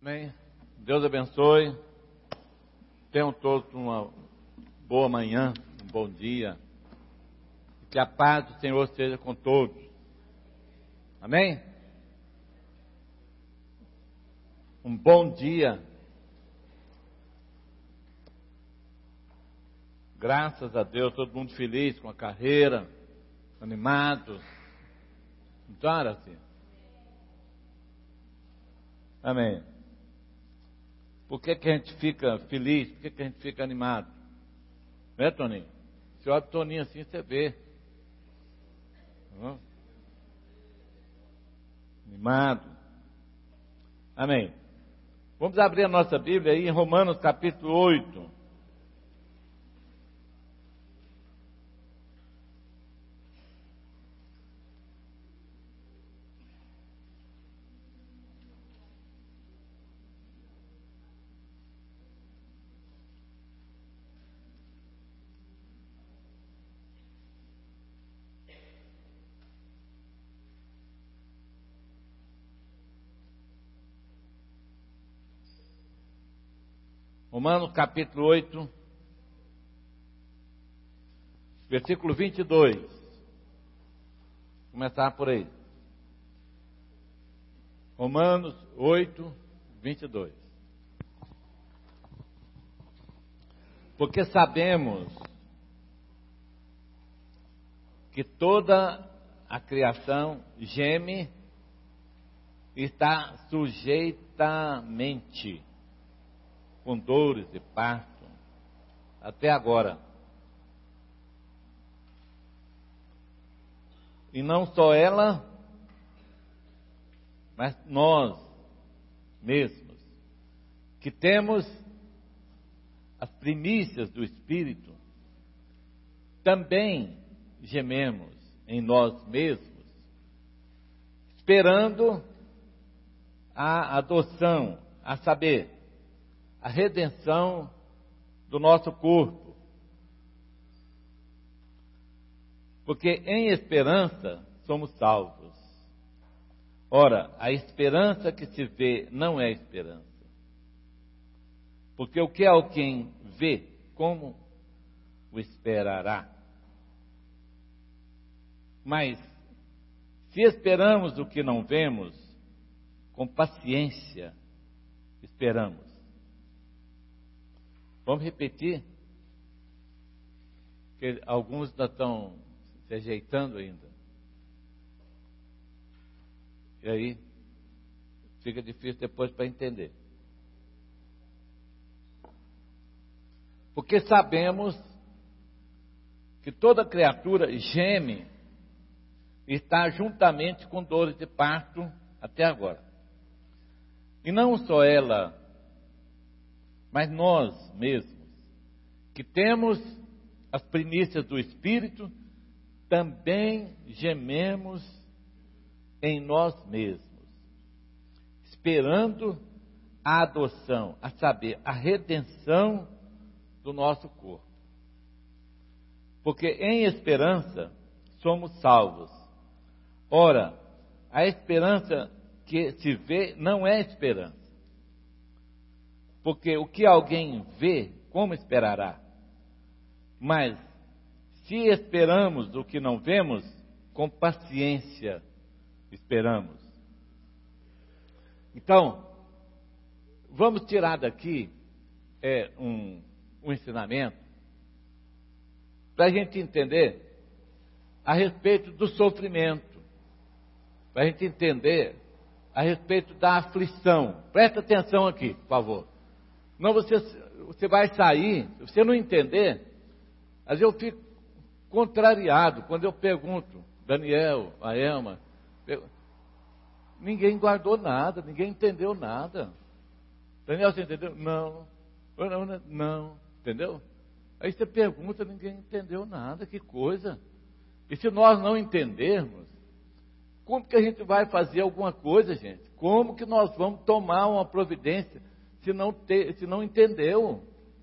Amém. Deus abençoe. Tenham todos uma boa manhã, um bom dia. Que a paz do Senhor esteja com todos. Amém? Um bom dia. Graças a Deus, todo mundo feliz com a carreira, animado. Então era assim. Amém. Por que a gente fica feliz? Por que a gente fica animado? Né, Toninho? Você olha o Toninho assim, você vê. Animado. Amém. Vamos abrir a nossa Bíblia aí em Romanos capítulo 8. Romanos capítulo 8, versículo 22. Vou começar por aí. Romanos 8, 22. Porque sabemos que toda a criação geme e está sujeitamente com dores e parto, até agora. E não só ela, mas nós mesmos, que temos as primícias do Espírito, também gememos em nós mesmos, esperando a adoção, a saber, a redenção do nosso corpo. Porque em esperança somos salvos. Ora, a esperança que se vê não é esperança. Porque o que alguém vê, como o esperará? Mas, se esperamos o que não vemos, com paciência esperamos. Vamos repetir? Porque alguns ainda estão se ajeitando ainda. E aí, fica difícil depois para entender. Porque sabemos que toda criatura geme e está juntamente com dores de parto até agora. E não só ela, mas nós mesmos, que temos as primícias do Espírito, também gememos em nós mesmos, esperando a adoção, a saber, a redenção do nosso corpo. Porque em esperança somos salvos. Ora, a esperança que se vê não é esperança. Porque o que alguém vê, como esperará? Mas, se esperamos o que não vemos, com paciência esperamos. Então, vamos tirar daqui um ensinamento para a gente entender a respeito do sofrimento, para a gente entender a respeito da aflição. Presta atenção aqui, por favor. Não, você vai sair, se você não entender, às vezes eu fico contrariado quando eu pergunto, Daniel, a Elma, ninguém guardou nada, ninguém entendeu nada. Daniel, você entendeu? Não, entendeu? Aí você pergunta, ninguém entendeu nada, que coisa. E se nós não entendermos, como que a gente vai fazer alguma coisa, gente? Como que nós vamos tomar uma providência se não entendeu?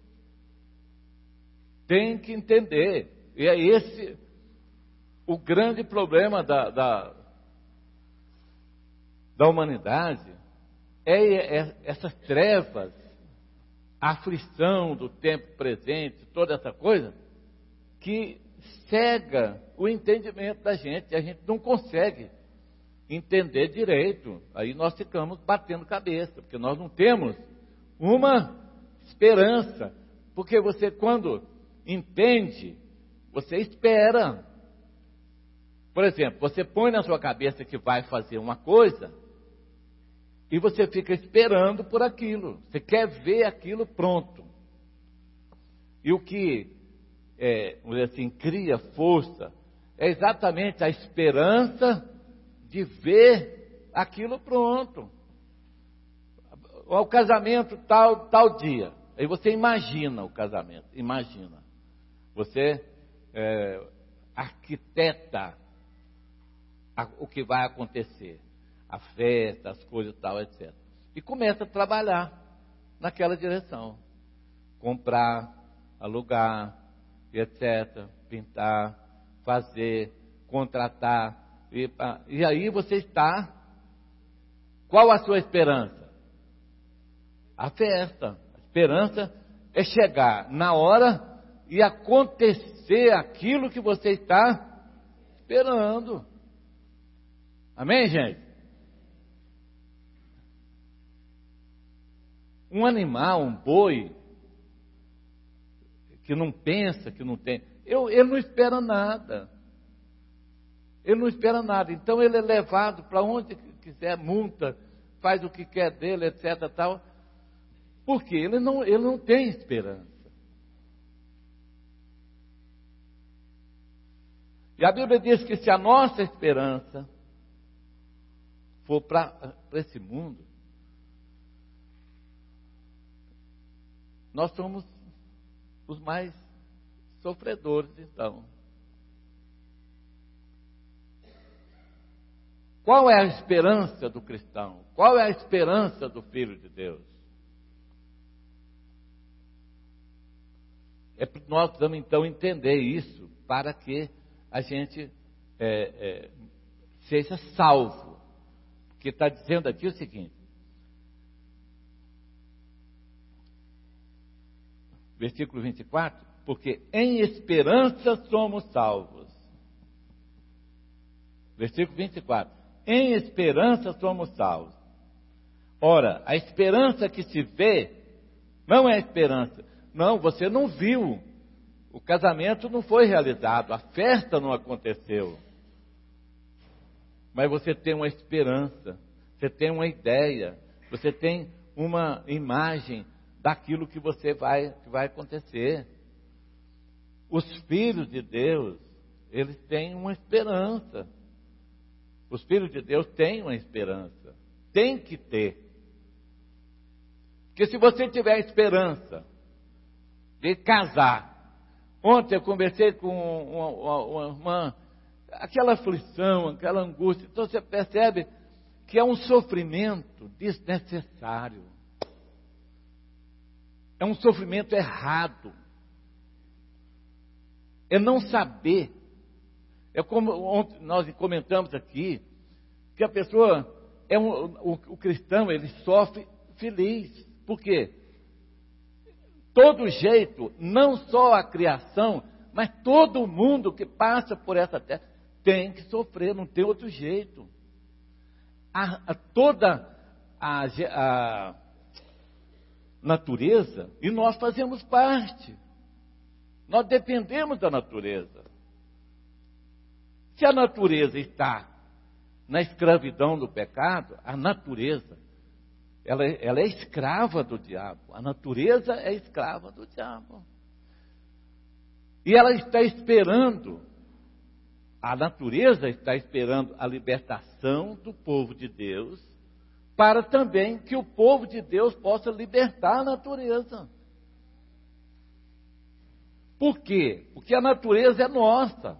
Tem que entender. E é esse o grande problema da humanidade, essas trevas, a aflição do tempo presente, toda essa coisa, que cega o entendimento da gente, e a gente não consegue entender direito. Aí nós ficamos batendo cabeça, porque nós não temos uma esperança. Porque você, quando entende, você espera. Por exemplo, você põe na sua cabeça que vai fazer uma coisa e você fica esperando por aquilo. Você quer ver aquilo pronto. E o que, vamos dizer assim, cria força é exatamente a esperança de ver aquilo pronto. O casamento tal dia. Aí você imagina o casamento, imagina. Você arquiteta o que vai acontecer, a festa, as coisas e tal, etc. E começa a trabalhar naquela direção. Comprar, alugar, etc. Pintar, fazer, contratar. E aí você está... Qual a sua esperança? A festa. A esperança é chegar na hora e acontecer aquilo que você está esperando. Amém, gente? Um animal, um boi, que não pensa, que não tem... Ele não espera nada. Ele não espera nada. Então ele é levado para onde quiser, multa, faz o que quer dele, etc. Tal. Por quê? Ele não tem esperança. E a Bíblia diz que se a nossa esperança for para esse mundo, nós somos os mais sofredores, então. Qual é a esperança do cristão? Qual é a esperança do Filho de Deus? Nós precisamos então entender isso para que a gente seja salvo. Porque está dizendo aqui o seguinte, versículo 24, porque em esperança somos salvos. Versículo 24, em esperança somos salvos. Ora, a esperança que se vê não é esperança. Não, você não viu. O casamento não foi realizado, a festa não aconteceu. Mas você tem uma esperança, você tem uma ideia, você tem uma imagem daquilo que vai acontecer. Os filhos de Deus, eles têm uma esperança. Os filhos de Deus têm uma esperança. Tem que ter. Porque se você tiver esperança de casar. Ontem eu conversei com uma irmã, aquela aflição, aquela angústia. Então você percebe que é um sofrimento desnecessário. É um sofrimento errado. É não saber. É como ontem nós comentamos aqui, que a pessoa, o cristão, ele sofre feliz. Por quê? Todo jeito, não só a criação, mas todo mundo que passa por essa terra tem que sofrer, não tem outro jeito. Toda a natureza, e nós fazemos parte, nós dependemos da natureza. Se a natureza está na escravidão do pecado, a natureza, ela é escrava do diabo. A natureza é escrava do diabo. E ela está esperando, a natureza está esperando a libertação do povo de Deus, para também que o povo de Deus possa libertar a natureza. Por quê? Porque a natureza é nossa.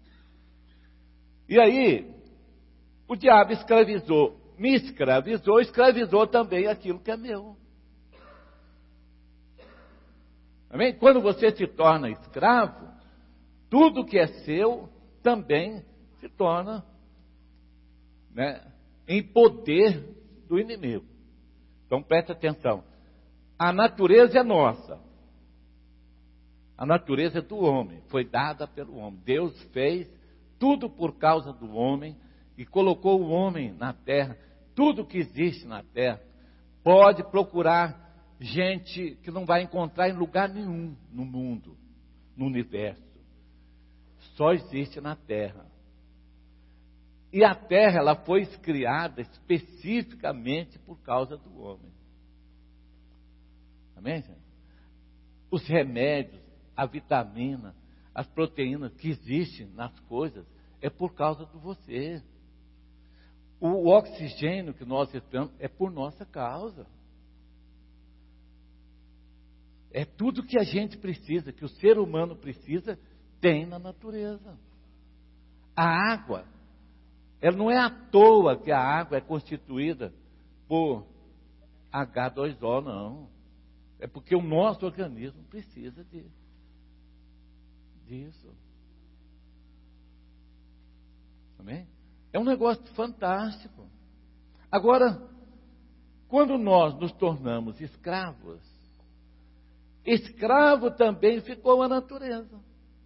E aí, o diabo me escravizou também aquilo que é meu. Amém? Quando você se torna escravo, tudo que é seu também se torna, em poder do inimigo. Então preste atenção. A natureza é nossa. A natureza é do homem, foi dada pelo homem. Deus fez tudo por causa do homem e colocou o homem na terra. Tudo que existe na terra pode procurar gente que não vai encontrar em lugar nenhum no mundo, no universo. Só existe na terra. E a terra, ela foi criada especificamente por causa do homem. Amém, gente? Os remédios, a vitamina, as proteínas que existem nas coisas, é por causa de você. O oxigênio que nós respiramos é por nossa causa. É tudo que a gente precisa, que o ser humano precisa, tem na natureza. A água, ela não é à toa que a água é constituída por H2O, não. É porque o nosso organismo precisa disso. Amém? É um negócio fantástico. Agora, quando nós nos tornamos escravos, escravo também ficou a natureza.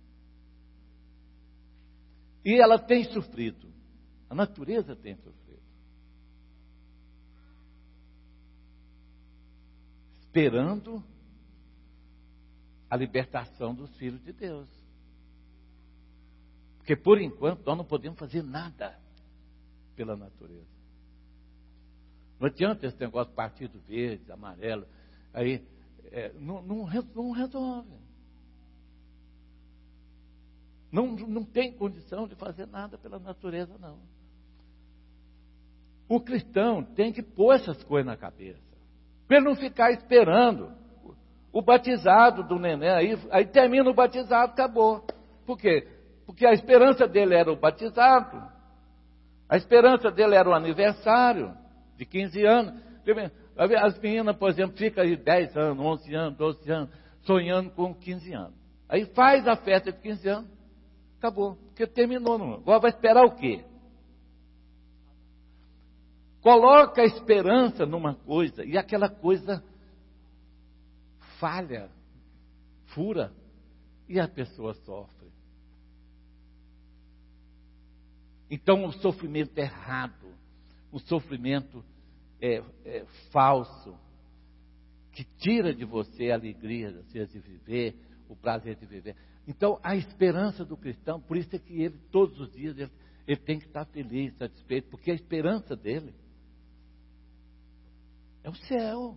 E ela tem sofrido. A natureza tem sofrido. Esperando a libertação dos filhos de Deus. Porque por enquanto nós não podemos fazer nada pela natureza. Não adianta esse negócio de partido verde, amarelo, aí não resolve. Não tem condição de fazer nada pela natureza, não. O cristão tem que pôr essas coisas na cabeça, para ele não ficar esperando o batizado do neném, aí termina o batizado, acabou. Por quê? Porque a esperança dele era o batizado, a esperança dele era o aniversário de 15 anos. As meninas, por exemplo, ficam aí 10 anos, 11 anos, 12 anos, sonhando com 15 anos. Aí faz a festa de 15 anos, acabou, porque terminou. Agora vai esperar o quê? Coloca a esperança numa coisa e aquela coisa falha, fura, e a pessoa sofre. Então o sofrimento errado, o sofrimento falso, que tira de você a alegria de viver, o prazer de viver. Então a esperança do cristão, por isso é que ele todos os dias ele tem que estar feliz, satisfeito, porque a esperança dele é o céu.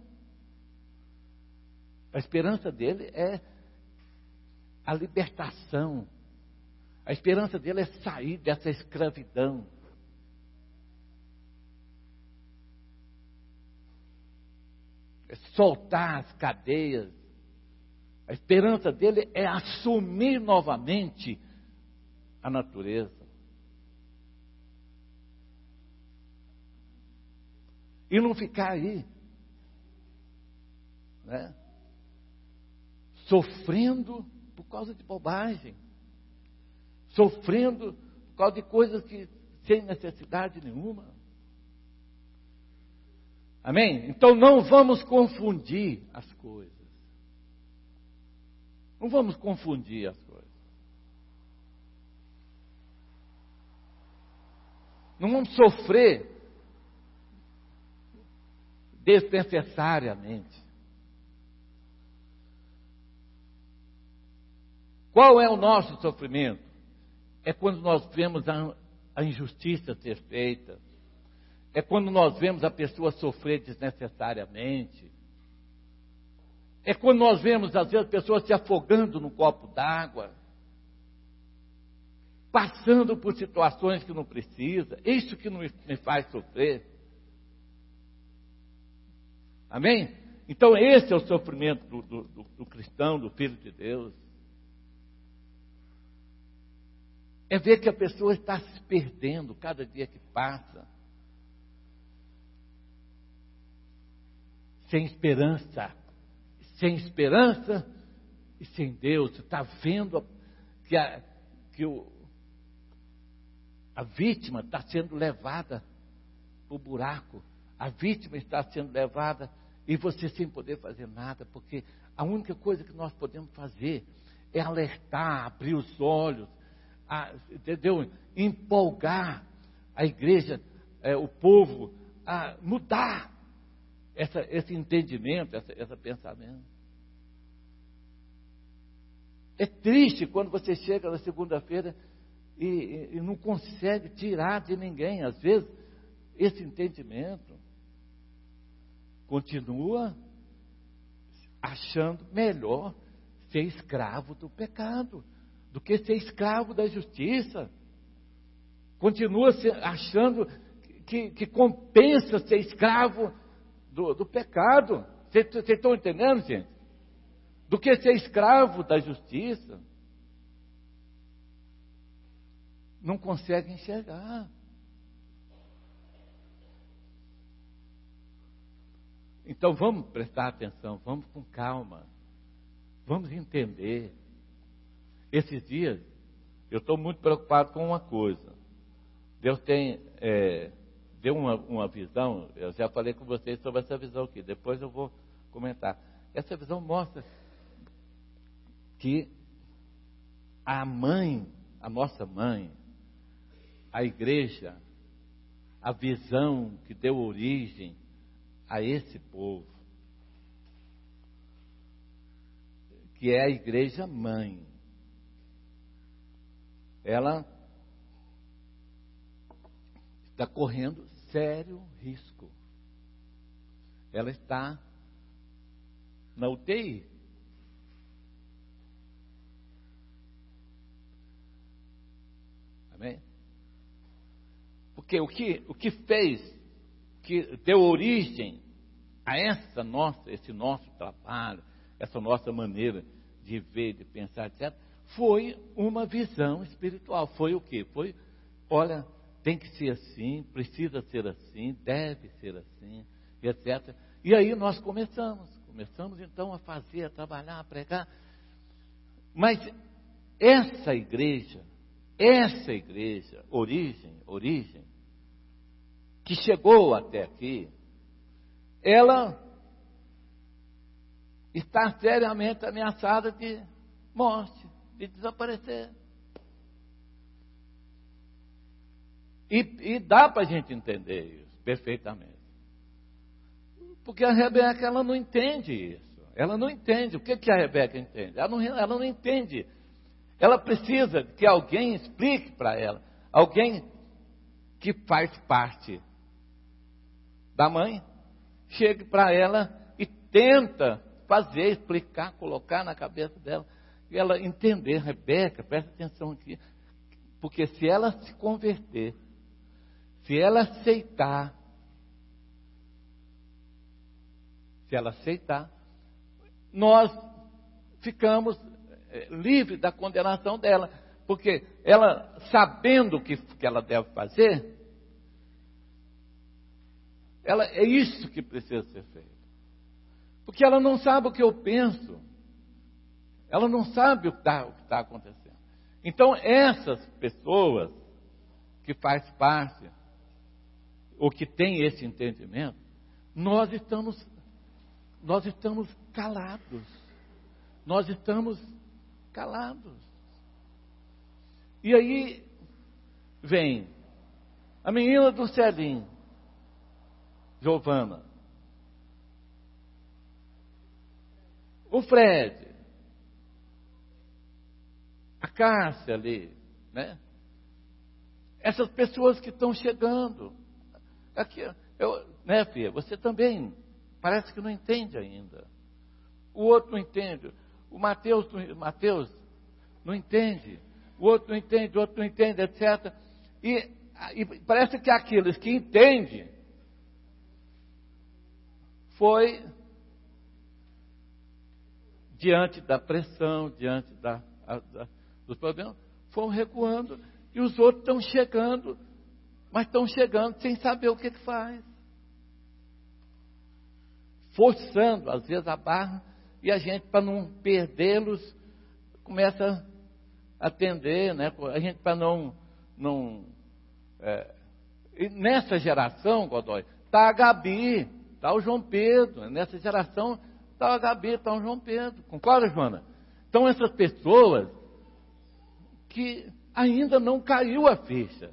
A esperança dele é a libertação. A esperança dele é sair dessa escravidão. É soltar as cadeias. A esperança dele é assumir novamente a natureza. E não ficar aí, né? Sofrendo por causa de bobagem. Sofrendo por causa de coisas que sem necessidade nenhuma. Amém? Então não vamos confundir as coisas. Não vamos confundir as coisas. Não vamos sofrer desnecessariamente. Qual é o nosso sofrimento? É quando nós vemos a injustiça ser feita. É quando nós vemos a pessoa sofrer desnecessariamente. É quando nós vemos, às vezes, pessoas se afogando num copo d'água. Passando por situações que não precisa. Isso que me faz sofrer. Amém? Então esse é o sofrimento do cristão, do filho de Deus. É ver que a pessoa está se perdendo cada dia que passa. Sem esperança. Sem esperança e sem Deus. Você está vendo que a vítima está sendo levada para o buraco. a vítima está sendo levada e você sem poder fazer nada, porque a única coisa que nós podemos fazer é alertar, abrir os olhos, entendeu? Empolgar a igreja, o povo, a mudar esse entendimento, esse pensamento. É triste quando você chega na segunda-feira e não consegue tirar de ninguém, às vezes, esse entendimento. Continua achando melhor ser escravo do pecado do que ser escravo da justiça. Continua achando que compensa ser escravo do pecado. Vocês estão entendendo, gente? Do que ser escravo da justiça. Não consegue enxergar. Então vamos prestar atenção, vamos com calma, vamos entender. Esses dias, eu estou muito preocupado com uma coisa. Deus deu uma visão, eu já falei com vocês sobre essa visão aqui, depois eu vou comentar. Essa visão mostra que a nossa mãe, a igreja, a visão que deu origem a esse povo, que é a igreja mãe, ela está correndo sério risco. Ela está na UTI. Amém? Porque o que fez, que deu origem a esse nosso trabalho, essa nossa maneira de ver, de pensar, etc., foi uma visão espiritual. Foi o quê? Foi, olha, tem que ser assim, precisa ser assim, deve ser assim, etc. E aí nós começamos então a fazer, a trabalhar, a pregar. Mas essa igreja, origem, que chegou até aqui, ela está seriamente ameaçada de morte, de desaparecer. E dá para a gente entender isso perfeitamente. Porque a Rebeca, ela não entende isso. Ela não entende. O que a Rebeca entende? Ela não entende. Ela precisa que alguém explique para ela. Alguém que faz parte da mãe, chegue para ela e tenta fazer, explicar, colocar na cabeça dela. E ela entender. Rebeca, presta atenção aqui. Porque se ela se converter, se ela aceitar, nós ficamos livres da condenação dela. Porque ela, sabendo o que ela deve fazer, é isso que precisa ser feito. Porque ela não sabe o que eu penso. Ela não sabe o que está acontecendo. Então, essas pessoas que faz parte, ou que tem esse entendimento, nós estamos calados. Nós estamos calados. E aí vem a menina do Celim, Giovana, o Fred, a Cássia ali, né? Essas pessoas que estão chegando. Aqui, né, filha? Você também parece que não entende ainda. O outro não entende. O Mateus não entende. O outro não entende, etc. E parece que aqueles que entendem foi diante da pressão, diante dos problemas, foram recuando, e os outros estão chegando, mas estão chegando sem saber o que faz. Forçando, às vezes, a barra, e a gente, para não perdê-los, começa a atender, né? A gente, para não e nessa geração, Godoy, está a Gabi, está o João Pedro. Nessa geração está a Gabi, está o João Pedro. Concorda, Joana? Então essas pessoas que ainda não caiu a ficha.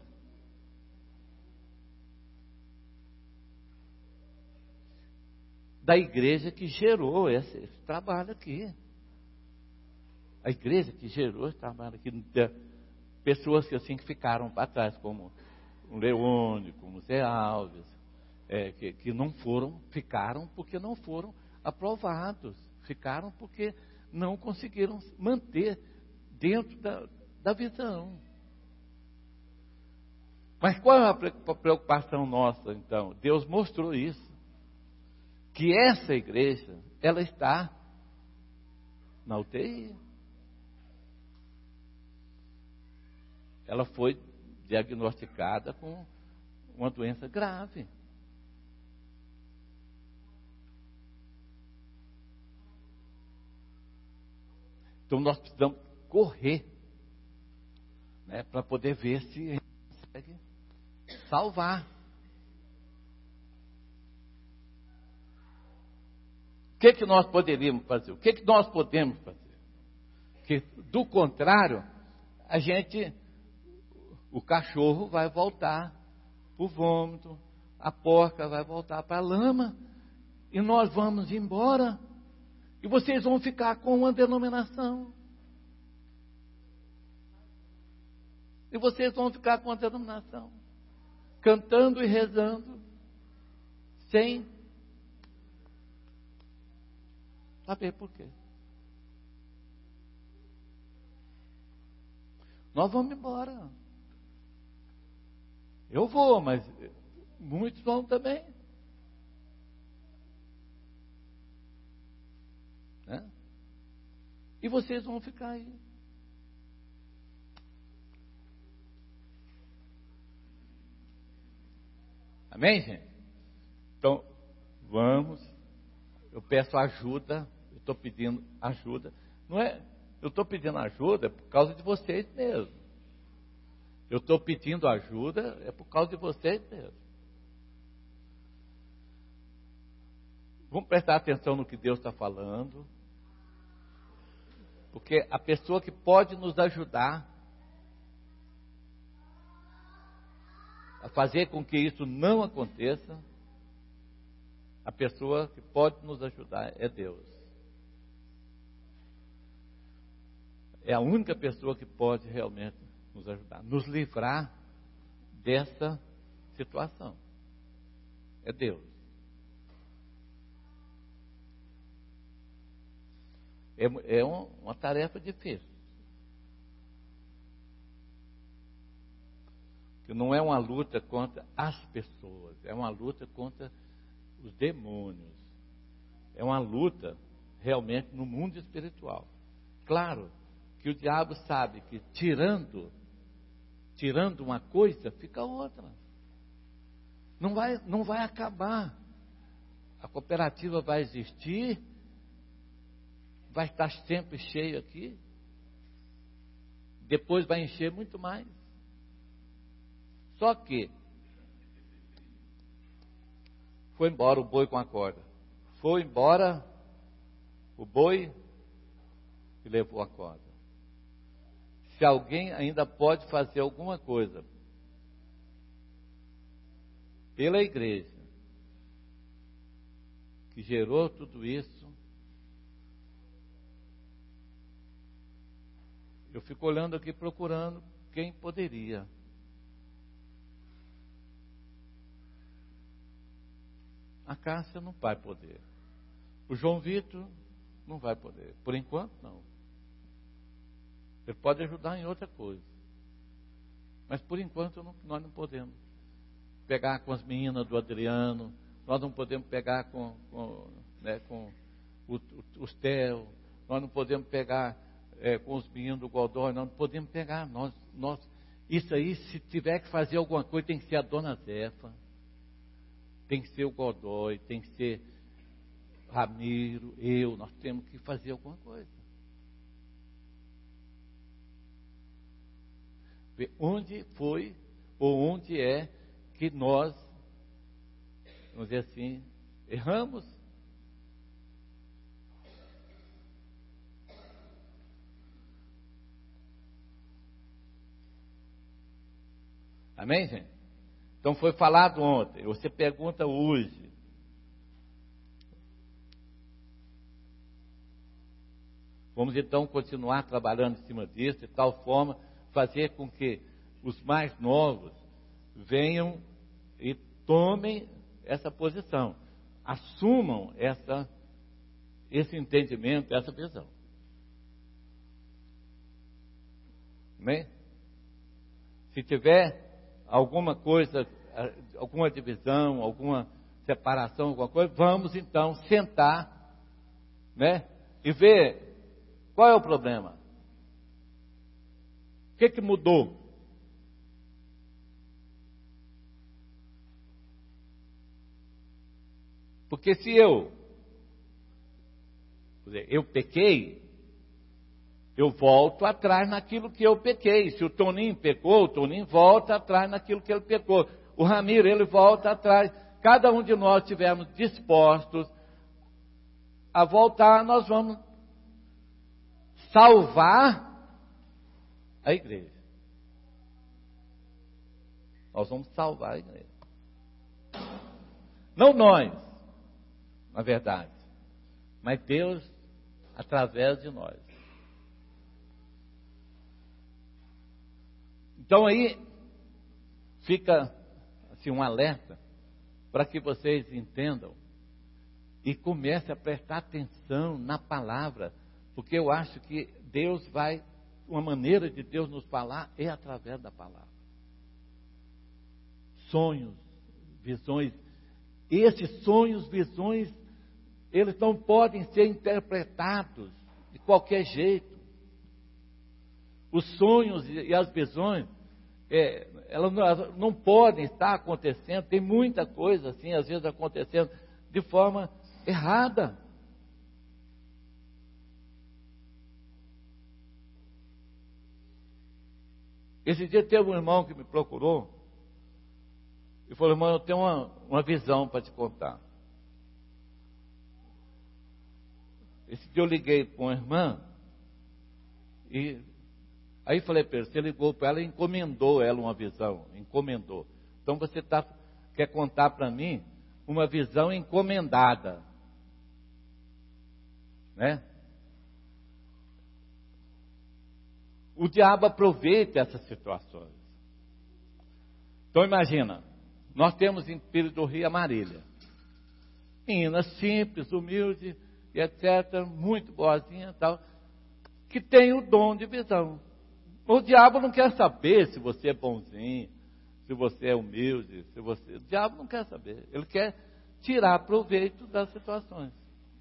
Da igreja que gerou esse trabalho aqui. A igreja que gerou esse trabalho aqui. Pessoas que assim que ficaram para trás, como o Leone, como o Zé Alves, que não foram, ficaram porque não foram aprovados. Ficaram porque não conseguiram manter dentro da visão. Mas qual é a preocupação nossa, então? Deus mostrou isso. Que essa igreja, ela está na UTI. Ela foi diagnosticada com uma doença grave. Então nós precisamos correr, né, para poder ver se a gente consegue salvar. O que nós poderíamos fazer? O que nós podemos fazer? Porque, do contrário, o cachorro vai voltar para o vômito, a porca vai voltar para a lama, e nós vamos embora, e vocês vão ficar com uma denominação. E vocês vão ficar com uma denominação, cantando e rezando, sem saber por quê. Nós vamos embora. Eu vou, mas muitos vão também. Né? E vocês vão ficar aí. Amém, gente? Então, vamos. Eu peço ajuda. Eu estou pedindo ajuda. Não é? Eu estou pedindo ajuda por causa de vocês mesmo. Eu estou pedindo ajuda por causa de vocês mesmo. Vamos prestar atenção no que Deus está falando. Porque a pessoa que pode nos ajudar a fazer com que isso não aconteça, a pessoa que pode nos ajudar é Deus. É a única pessoa que pode realmente nos ajudar, nos livrar dessa situação. É Deus. É uma tarefa difícil. Que não é uma luta contra as pessoas, é uma luta contra os demônios. É uma luta realmente no mundo espiritual. Claro que o diabo sabe que tirando uma coisa, fica outra. Não vai acabar. A cooperativa vai existir, vai estar sempre cheio aqui, depois vai encher muito mais. Só que foi embora o boi com a corda. Foi embora o boi e levou a corda. Se alguém ainda pode fazer alguma coisa pela igreja que gerou tudo isso, eu fico olhando aqui procurando quem poderia. A Cássia não vai poder. O João Vitor não vai poder. Por enquanto, não. Ele pode ajudar em outra coisa. Mas por enquanto nós não podemos pegar com as meninas do Adriano. Nós não podemos pegar com os Theo. Nós não podemos pegar com os meninos do Godoy. Nós não podemos pegar. Isso aí, se tiver que fazer alguma coisa, tem que ser a dona Zefa. Tem que ser o Godoy, tem que ser Ramiro, nós temos que fazer alguma coisa. Ver onde foi ou onde é que nós vamos dizer assim, erramos. Amém, gente? Então foi falado ontem, você pergunta hoje. Vamos então continuar trabalhando em cima disso, de tal forma fazer com que os mais novos venham e tomem essa posição, assumam esse entendimento, essa visão. Amém? Se tiver alguma coisa, alguma divisão, alguma separação, alguma coisa, vamos então sentar, né? E ver qual é o problema. O que mudou? Porque se eu pequei, eu volto atrás naquilo que eu pequei. Se o Toninho pecou, o Toninho volta atrás naquilo que ele pecou. O Ramiro, ele volta atrás. Cada um de nós estivermos dispostos a voltar, nós vamos salvar a igreja. Nós vamos salvar a igreja. Não nós, na verdade, mas Deus através de nós. Então aí fica assim um alerta para que vocês entendam e comecem a prestar atenção na palavra, porque eu acho que Deus vai, uma maneira de Deus nos falar é através da palavra. Sonhos, visões, esses sonhos, visões, eles não podem ser interpretados de qualquer jeito. Os sonhos e as visões, elas não podem estar acontecendo, tem muita coisa assim, às vezes acontecendo de forma errada. Esse dia teve um irmão que me procurou e falou: irmão, eu tenho uma visão para te contar. Esse dia eu liguei para uma irmã e aí falei para ele: você ligou para ela e encomendou ela uma visão, encomendou. Então você quer contar para mim uma visão encomendada, né? O diabo aproveita essas situações. Então imagina, nós temos em Pires do Rio a Marília, menina simples, humilde e etc, muito boazinha e tal, que tem o dom de visão. O diabo não quer saber se você é bonzinho, se você é humilde, o diabo não quer saber. Ele quer tirar proveito das situações.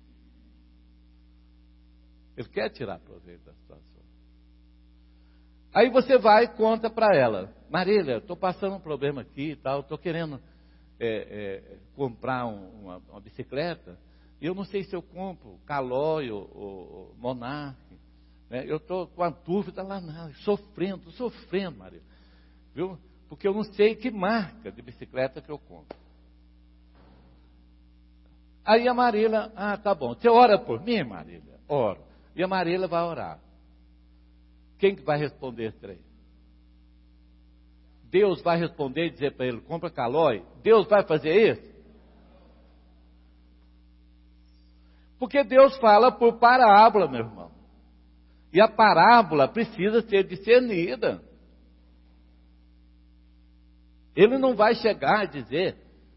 Ele quer tirar proveito das situações. Aí você vai e conta para ela: Marília, estou passando um problema aqui e tal, estou querendo comprar uma bicicleta, e eu não sei se eu compro Caloi ou Monarch. Eu estou com a dúvida lá, sofrendo, Marília, viu? Porque eu não sei que marca de bicicleta que eu compro. Aí a Marília: tá bom, você ora por mim, Marília? Oro. E a Marília vai orar. Quem que vai responder esse trem? Deus vai responder e dizer para ele: compra Caloi? Deus vai fazer isso? Porque Deus fala por parábola, meu irmão. E a parábola precisa ser discernida. Ele não vai chegar a dizer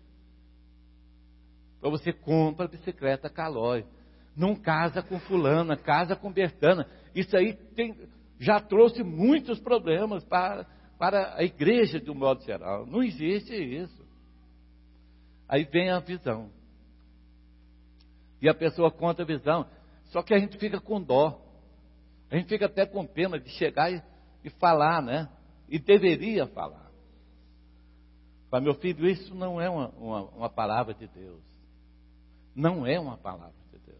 para você: compra a bicicleta Caloi. Não casa com fulana, casa com Bertana. Isso aí já trouxe muitos problemas para a igreja de um modo geral. Não existe isso. Aí vem a visão. E a pessoa conta a visão. Só que a gente fica com dó. A gente fica até com pena de chegar e falar, né? E deveria falar. Mas, meu filho, isso não é uma palavra de Deus. Não é uma palavra de Deus.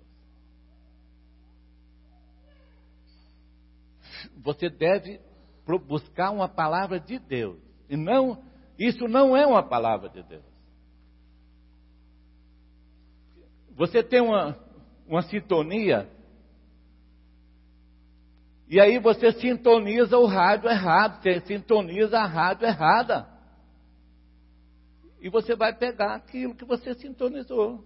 Você deve buscar uma palavra de Deus. E não, isso não é uma palavra de Deus. você tem uma sintonia, e aí você sintoniza o rádio errado, você sintoniza a rádio errada. E você vai pegar aquilo que você sintonizou.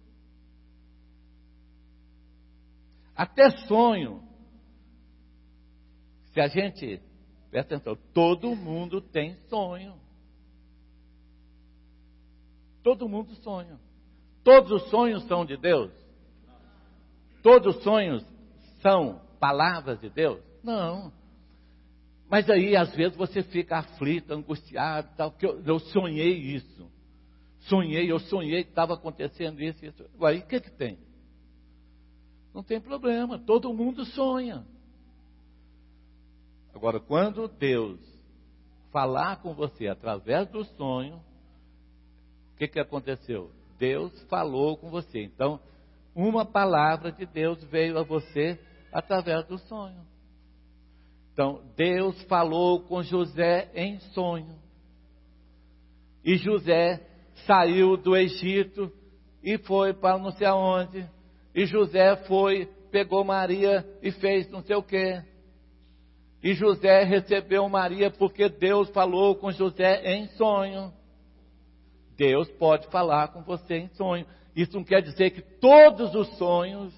Até sonho. Se a gente, presta atenção, todo mundo tem sonho. Todo mundo sonha. Todos os sonhos são de Deus? Todos os sonhos são palavras de Deus? Não. Mas aí, às vezes, você fica aflito, angustiado, tal, porque eu sonhei isso. Eu sonhei que estava acontecendo isso. Aí, o que tem? Não tem problema, todo mundo sonha. Agora, quando Deus falar com você através do sonho, o que aconteceu? Deus falou com você. Então, uma palavra de Deus veio a você através do sonho. Então, Deus falou com José em sonho. E José saiu do Egito e foi para não sei aonde. E José foi, pegou Maria e fez não sei o quê. E José recebeu Maria porque Deus falou com José em sonho. Deus pode falar com você em sonho. Isso não quer dizer que todos os sonhos...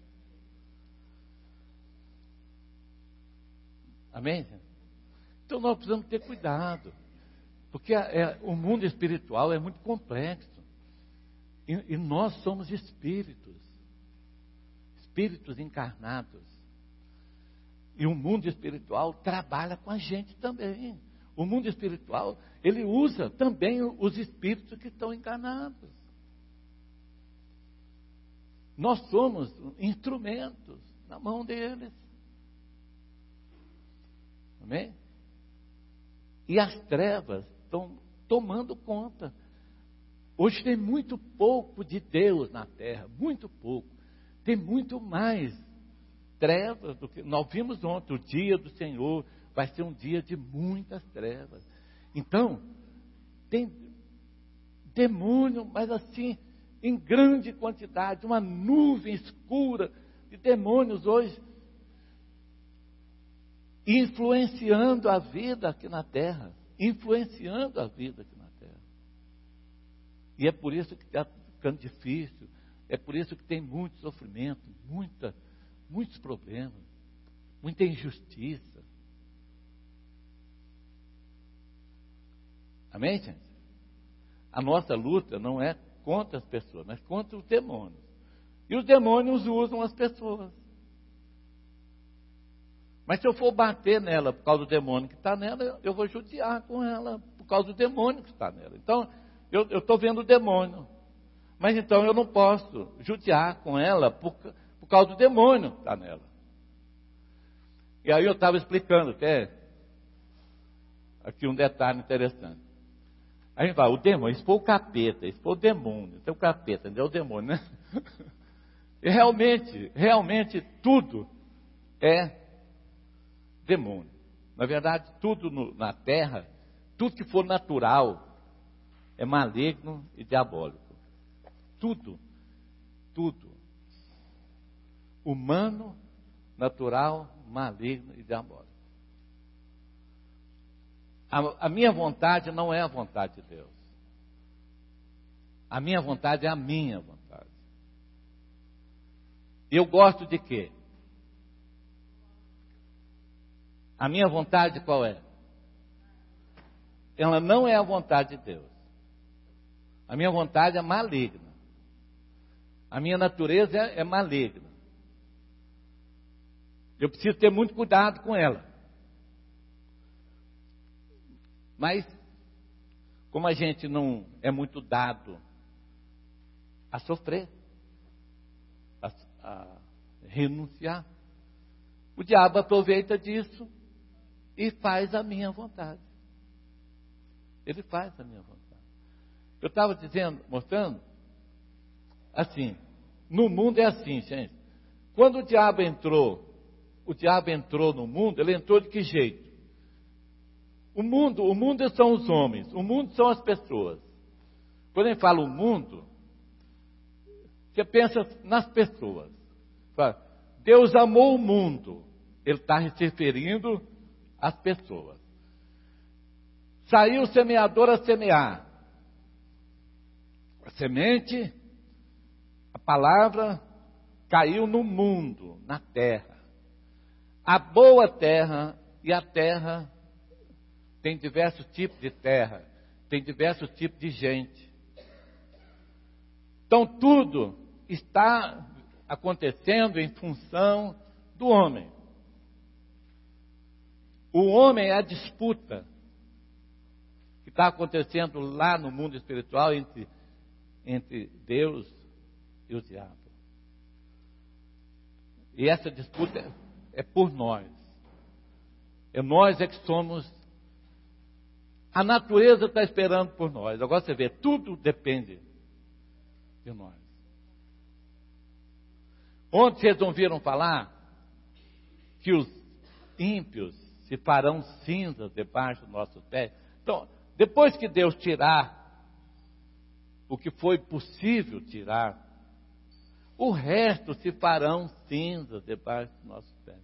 Amém? Então nós precisamos ter cuidado. Porque o mundo espiritual é muito complexo. E nós somos espíritos. Espíritos encarnados. E o mundo espiritual trabalha com a gente também. O mundo espiritual, ele usa também os espíritos que estão encarnados. Nós somos instrumentos na mão deles. Amém? E as trevas estão tomando conta. Hoje tem muito pouco de Deus na terra, muito pouco. Tem muito mais trevas do que nós vimos ontem. O dia do Senhor vai ser um dia de muitas trevas. Então, tem demônio, mas assim, em grande quantidade, uma nuvem escura de demônios hoje, influenciando a vida aqui na terra. Influenciando a vida aqui na terra. E é por isso que está ficando difícil. É por isso que tem muito sofrimento, muitos problemas, muita injustiça. Amém, gente? A nossa luta não é contra as pessoas, mas contra os demônios. E os demônios usam as pessoas. Mas se eu for bater nela por causa do demônio que está nela, eu vou judiar com ela por causa do demônio que está nela. Então, eu estou vendo o demônio. Mas então eu não posso judiar com ela por causa do demônio que está nela. E aí eu estava explicando até aqui um detalhe interessante. A gente fala, o demônio, isso foi o capeta, isso foi o demônio, isso é o capeta, não é o demônio, né? E realmente tudo é demônio. Na verdade, tudo na terra, tudo que for natural, é maligno e diabólico. Tudo. Humano, natural, maligno e diabólico. A minha vontade não é a vontade de Deus. A minha vontade é a minha vontade. Eu gosto de quê? A minha vontade qual é? Ela não é a vontade de Deus. A minha vontade é maligna. A minha natureza é maligna. Eu preciso ter muito cuidado com ela. Mas, como a gente não é muito dado a sofrer, a renunciar, o diabo aproveita disso e faz a minha vontade. Ele faz a minha vontade. Eu estava mostrando, assim, no mundo é assim, gente. Quando o diabo entrou no mundo, ele entrou de que jeito? O mundo são os homens, o mundo são as pessoas. Quando a gente fala o mundo, Você pensa nas pessoas. Fala, Deus amou o mundo. Ele está se referindo às pessoas. Saiu o semeador a semear. A semente, a palavra, caiu no mundo, na terra. A boa terra, e a terra tem diversos tipos de terra, tem diversos tipos de gente. Então tudo está acontecendo em função do homem. O homem é a disputa que está acontecendo lá no mundo espiritual entre Deus e o diabo. E essa disputa é por nós. Nós é que somos. A natureza está esperando por nós. Agora você vê, tudo depende de nós. Ontem vocês ouviram falar que os ímpios se farão cinzas debaixo do nosso pé. Então, depois que Deus tirar o que foi possível tirar, o resto se farão cinzas debaixo do nosso pé.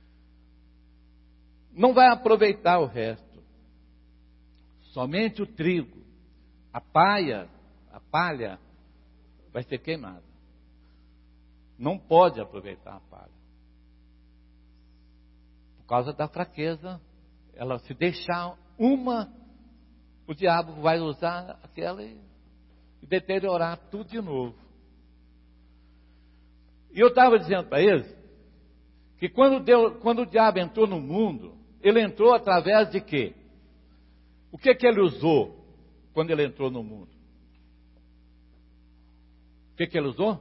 Não vai aproveitar o resto. Somente o trigo, a palha vai ser queimada. Não pode aproveitar a palha. Por causa da fraqueza, ela se deixar uma, o diabo vai usar aquela e deteriorar tudo de novo. E eu estava dizendo para eles que quando o diabo entrou no mundo, ele entrou através de quê? O que ele usou quando ele entrou no mundo? O que ele usou?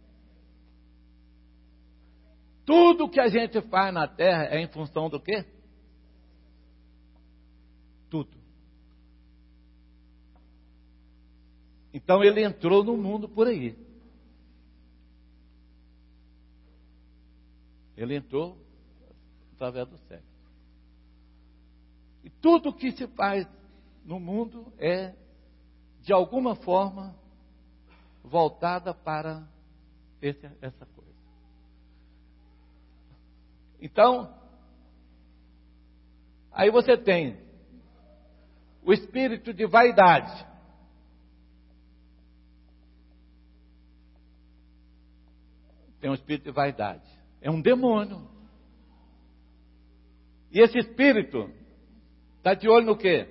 Tudo que a gente faz na terra é em função do quê? Tudo. Então ele entrou no mundo por aí. Ele entrou através do sexo. E tudo que se faz no mundo é, de alguma forma, voltada para essa coisa. Então, aí você tem o espírito de vaidade. Tem um espírito de vaidade. É um demônio. E esse espírito está de olho no quê?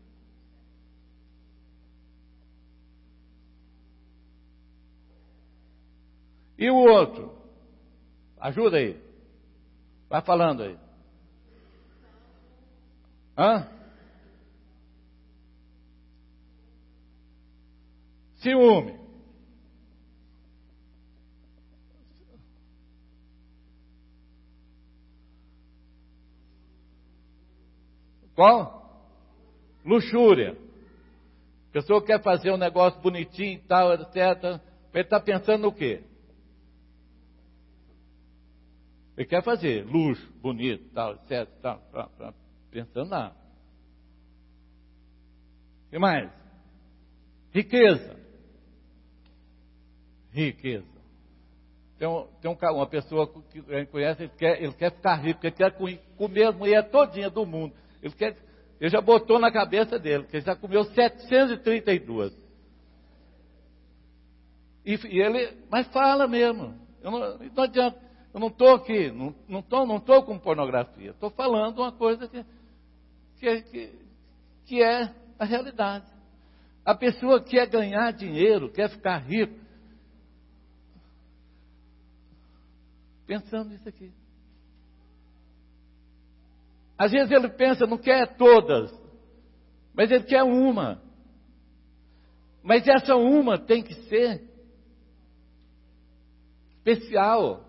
E o outro? Ajuda aí. Vai falando aí. Hã? Ciúme. Qual? Luxúria. A pessoa quer fazer um negócio bonitinho e tal, etc. Ele está pensando no quê? Ele quer fazer luxo, bonito, tal, etc. Tal, pensando lá. O que mais? Riqueza. Riqueza. Tem uma pessoa que a gente conhece, ele quer ficar rico, ele quer comer a mulher todinha do mundo. Ele já botou na cabeça dele, que ele já comeu 732. E ele, mas fala mesmo. Não adianta. Eu não estou aqui, não estou com pornografia. Estou falando uma coisa que é a realidade. A pessoa quer ganhar dinheiro, quer ficar rico, pensando nisso aqui. Às vezes ele pensa, não quer todas, mas ele quer uma. Mas essa uma tem que ser especial.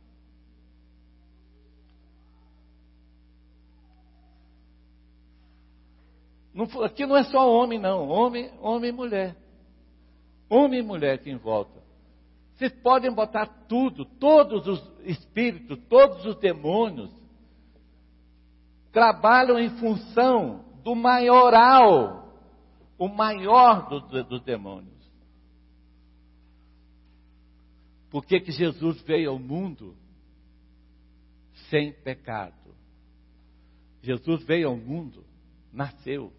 Aqui não é só homem, não. Homem e mulher. Homem e mulher que em volta. Vocês podem botar tudo, todos os espíritos, todos os demônios, trabalham em função do maioral, o maior dos demônios. Por que que Jesus veio ao mundo sem pecado? Jesus veio ao mundo, nasceu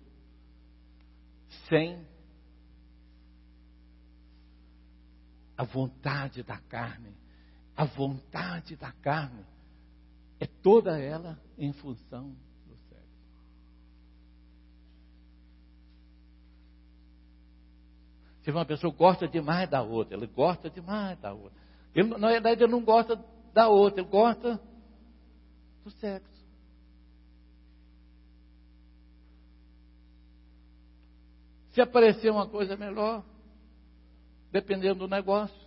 sem a vontade da carne. A vontade da carne é toda ela em função do sexo. Se uma pessoa gosta demais da outra, ele gosta demais da outra. Ele, na verdade, ele não gosta da outra, ele gosta do sexo. Se aparecer uma coisa melhor, dependendo do negócio,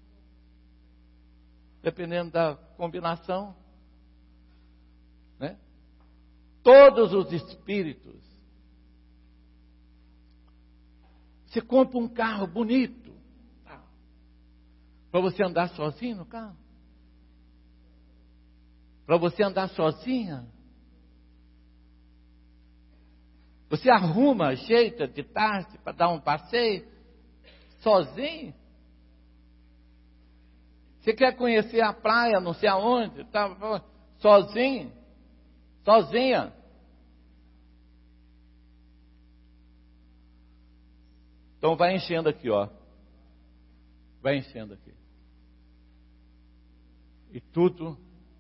dependendo da combinação, né? Todos os espíritos. Você compra um carro bonito, para você andar sozinho no carro? Para você andar sozinha? Você arruma, ajeita de tarde para dar um passeio sozinho? Você quer conhecer a praia, não sei aonde, tá, sozinho? Sozinha? Então vai enchendo aqui, ó. Vai enchendo aqui. E tudo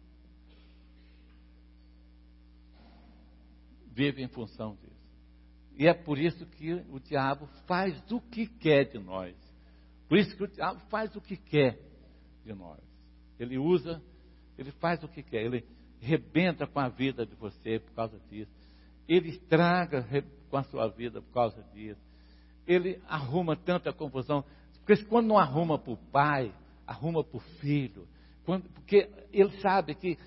vive em função disso. E é por isso que o diabo faz o que quer de nós. Por isso que o diabo faz o que quer de nós. Ele usa, ele faz o que quer. Ele rebenta com a vida de você por causa disso. Ele estraga com a sua vida por causa disso. Ele arruma tanta confusão. Porque quando não arruma para o pai, arruma para o filho. Porque ele sabe que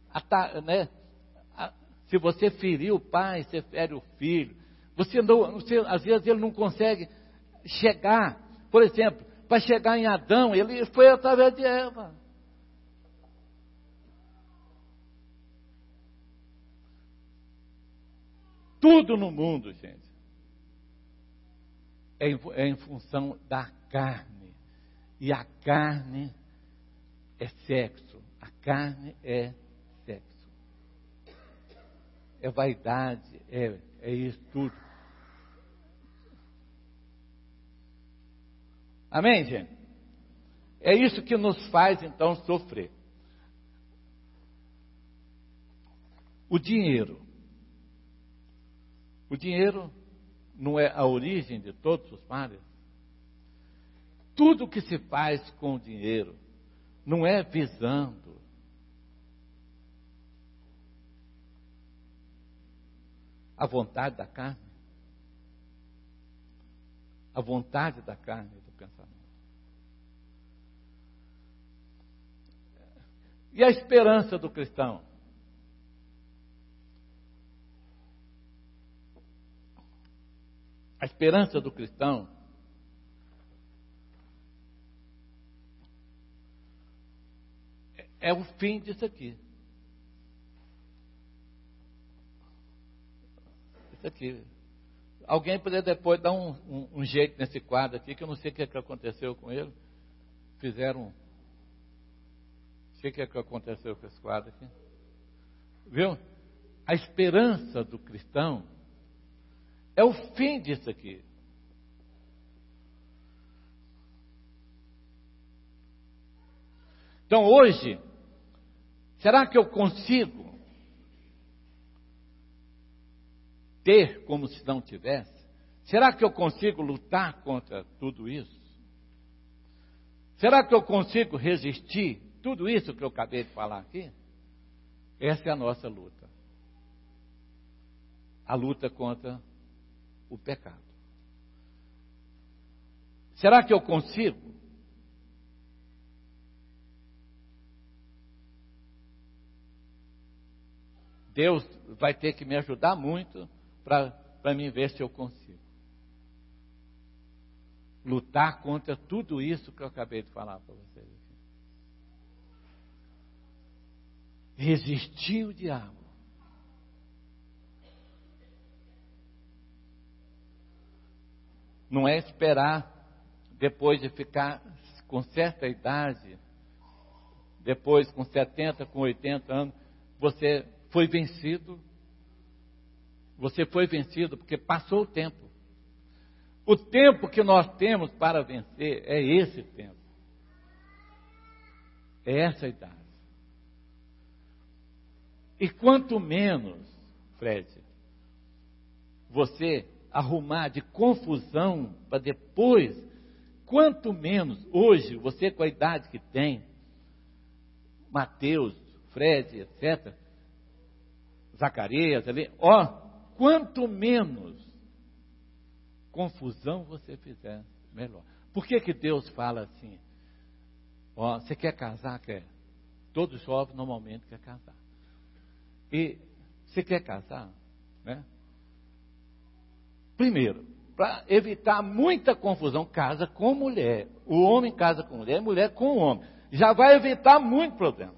se você ferir o pai, você fere o filho. Às vezes ele não consegue chegar. Por exemplo, para chegar em Adão, ele foi através de Eva. Tudo no mundo, gente, é em função da carne. E a carne é sexo. A carne é sexo. É vaidade, é isso tudo. Amém, gente? É isso que nos faz, então, sofrer. O dinheiro. O dinheiro não é a origem de todos os males? Tudo que se faz com o dinheiro não é visando a vontade da carne? A vontade da carne e do pensamento. E a esperança do cristão? A esperança do cristão é o fim disso aqui. Isso aqui. Alguém poderia depois dar um jeito nesse quadro aqui, que eu não sei o que aconteceu com ele. Fizeram. Não sei o que aconteceu com esse quadro aqui. Viu? A esperança do cristão é o fim disso aqui. Então hoje, será que eu consigo ter como se não tivesse? Será que eu consigo lutar contra tudo isso? Será que eu consigo resistir tudo isso que eu acabei de falar aqui? Essa é a nossa luta. A luta contra o pecado. Será que eu consigo? Deus vai ter que me ajudar muito para mim ver se eu consigo lutar contra tudo isso que eu acabei de falar para vocês aqui. Resistir o diabo. Não é esperar depois de ficar com certa idade depois com 70, com 80 anos, você foi vencido. Você foi vencido porque passou o tempo. O tempo que nós temos para vencer é esse tempo. É essa idade. E quanto menos, Fred, você arrumar de confusão para depois, quanto menos hoje, você com a idade que tem, Mateus, Fred, etc., Zacarias, ali, quanto menos confusão você fizer, melhor. Por que Deus fala assim? Você quer casar? Quer. Todo jovem normalmente quer casar. E você quer casar, né? Primeiro, para evitar muita confusão, casa com mulher. O homem casa com mulher, mulher com o homem. Já vai evitar muito problema.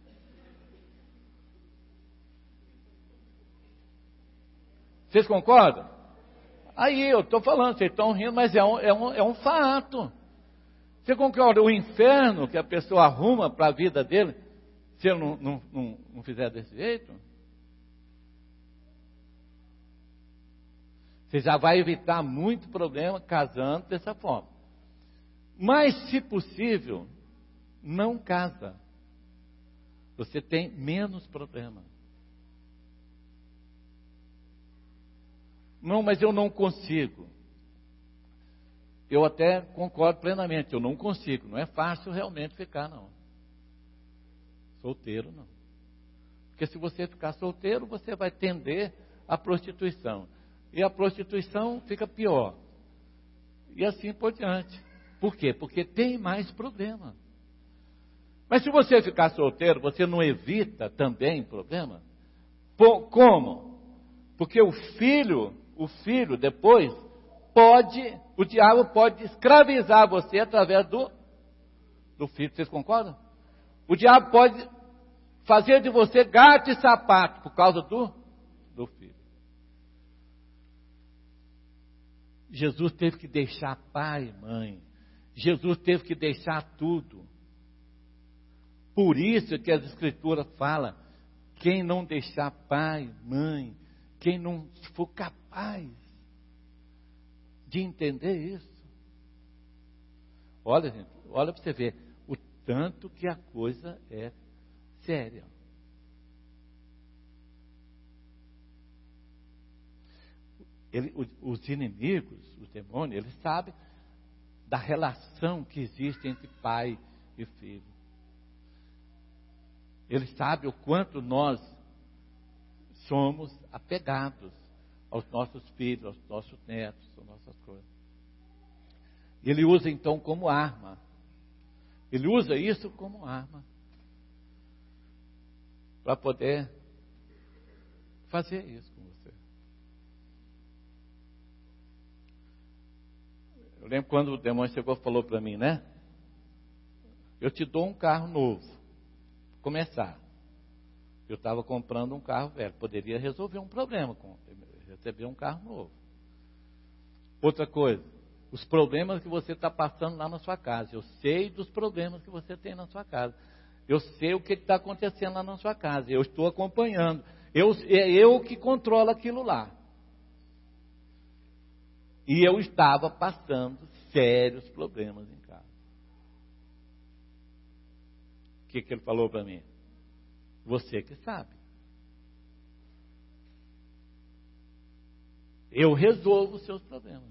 Vocês concordam? Aí eu estou falando, vocês estão rindo, mas é um fato. Você concorda? O inferno que a pessoa arruma para a vida dele, se ele não fizer desse jeito, você já vai evitar muito problema casando dessa forma. Mas, se possível, não casa. Você tem menos problema. Não, mas eu não consigo. Eu até concordo plenamente, eu não consigo. Não é fácil realmente ficar, não. Solteiro, não. Porque se você ficar solteiro, você vai tender à prostituição. E a prostituição fica pior. E assim por diante. Por quê? Porque tem mais problema. Mas se você ficar solteiro, você não evita também problema? Como? Porque o filho depois o diabo pode escravizar você através do filho. Vocês concordam? O diabo pode fazer de você gato e sapato por causa do filho. Jesus teve que deixar pai e mãe. Jesus teve que deixar tudo. Por isso que as Escrituras falam, quem não deixar pai, mãe, quem não for capaz de entender isso. Olha, gente, olha para você ver o tanto que a coisa é séria. Os inimigos, os demônios, eles sabem da relação que existe entre pai e filho. Eles sabem o quanto nós somos apegados aos nossos filhos, aos nossos netos, às nossas coisas. Ele usa então como arma. Ele usa isso como arma para poder fazer isso com você. Eu lembro quando o demônio chegou e falou para mim, né? Eu te dou um carro novo. Começar. Eu estava comprando um carro velho. Poderia resolver um problema com receber um carro novo. Outra coisa, os problemas que você está passando lá na sua casa. Eu sei dos problemas que você tem na sua casa. Eu sei o que está acontecendo lá na sua casa. Eu estou acompanhando. É eu que controlo aquilo lá. E eu estava passando sérios problemas em casa. O que ele falou para mim? Você que sabe. Eu resolvo os seus problemas.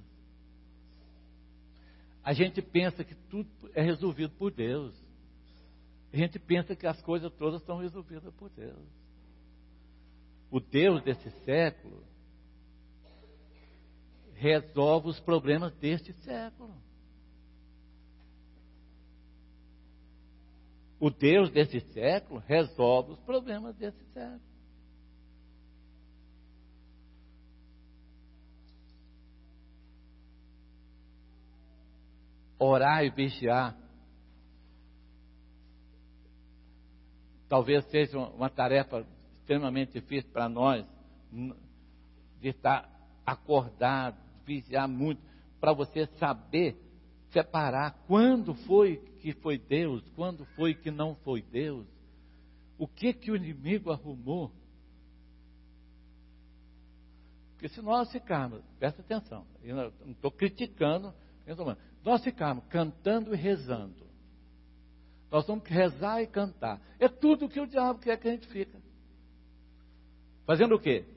A gente pensa que tudo é resolvido por Deus. A gente pensa que as coisas todas são resolvidas por Deus. O Deus desse século resolve os problemas deste século. O Deus desse século resolve os problemas desse século. Orar e vigiar talvez seja uma tarefa extremamente difícil para nós, de estar acordado, vigiar muito, para você saber separar quando foi que foi Deus, quando foi que não foi Deus, o que o inimigo arrumou. Porque se nós ficarmos, presta atenção, eu não estou criticando, nós ficarmos cantando e rezando, nós vamos rezar e cantar, é tudo que o diabo quer que a gente fica. Fazendo o quê?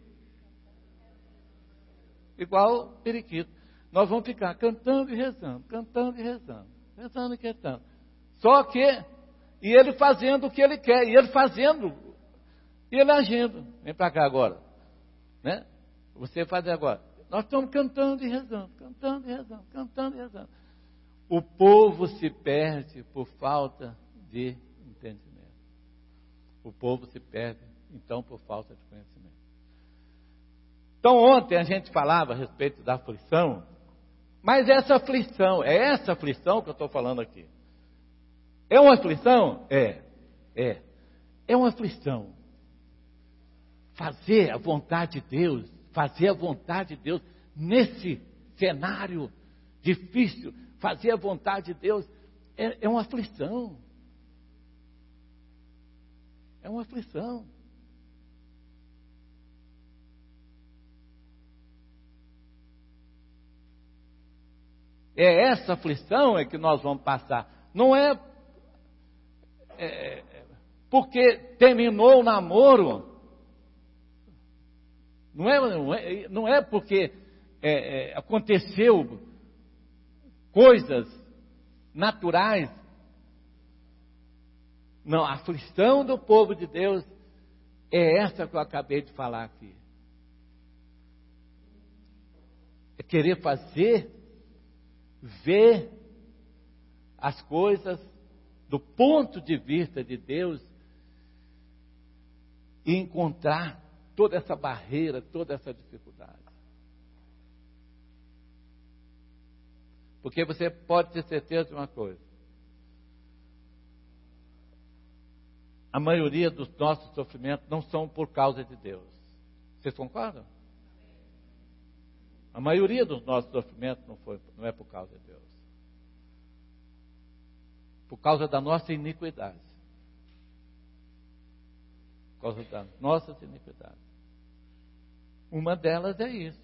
Igual periquito. Nós vamos ficar cantando e rezando, cantando e rezando, rezando e cantando. Só que, e ele fazendo o que ele quer, e ele fazendo, e ele agindo. Vem para cá agora, né? Você fazer agora. Nós estamos cantando e rezando, cantando e rezando, cantando e rezando. O povo se perde por falta de entendimento. O povo se perde, então, por falta de conhecimento. Então, ontem a gente falava a respeito da aflição, mas essa aflição, é essa aflição que eu estou falando aqui. É uma aflição? É uma aflição. Fazer a vontade de Deus, fazer a vontade de Deus nesse cenário difícil, fazer a vontade de Deus é uma aflição. É uma aflição. É essa aflição que nós vamos passar. Não é porque terminou o namoro. Não é porque aconteceu coisas naturais. Não, a aflição do povo de Deus é essa que eu acabei de falar aqui. É querer fazer, ver as coisas do ponto de vista de Deus e encontrar toda essa barreira, toda essa dificuldade. Porque você pode ter certeza de uma coisa: a maioria dos nossos sofrimentos não são por causa de Deus. Vocês concordam? A maioria dos nossos sofrimentos não é por causa de Deus. Por causa da nossa iniquidade. Por causa das nossas iniquidades. Uma delas é isso.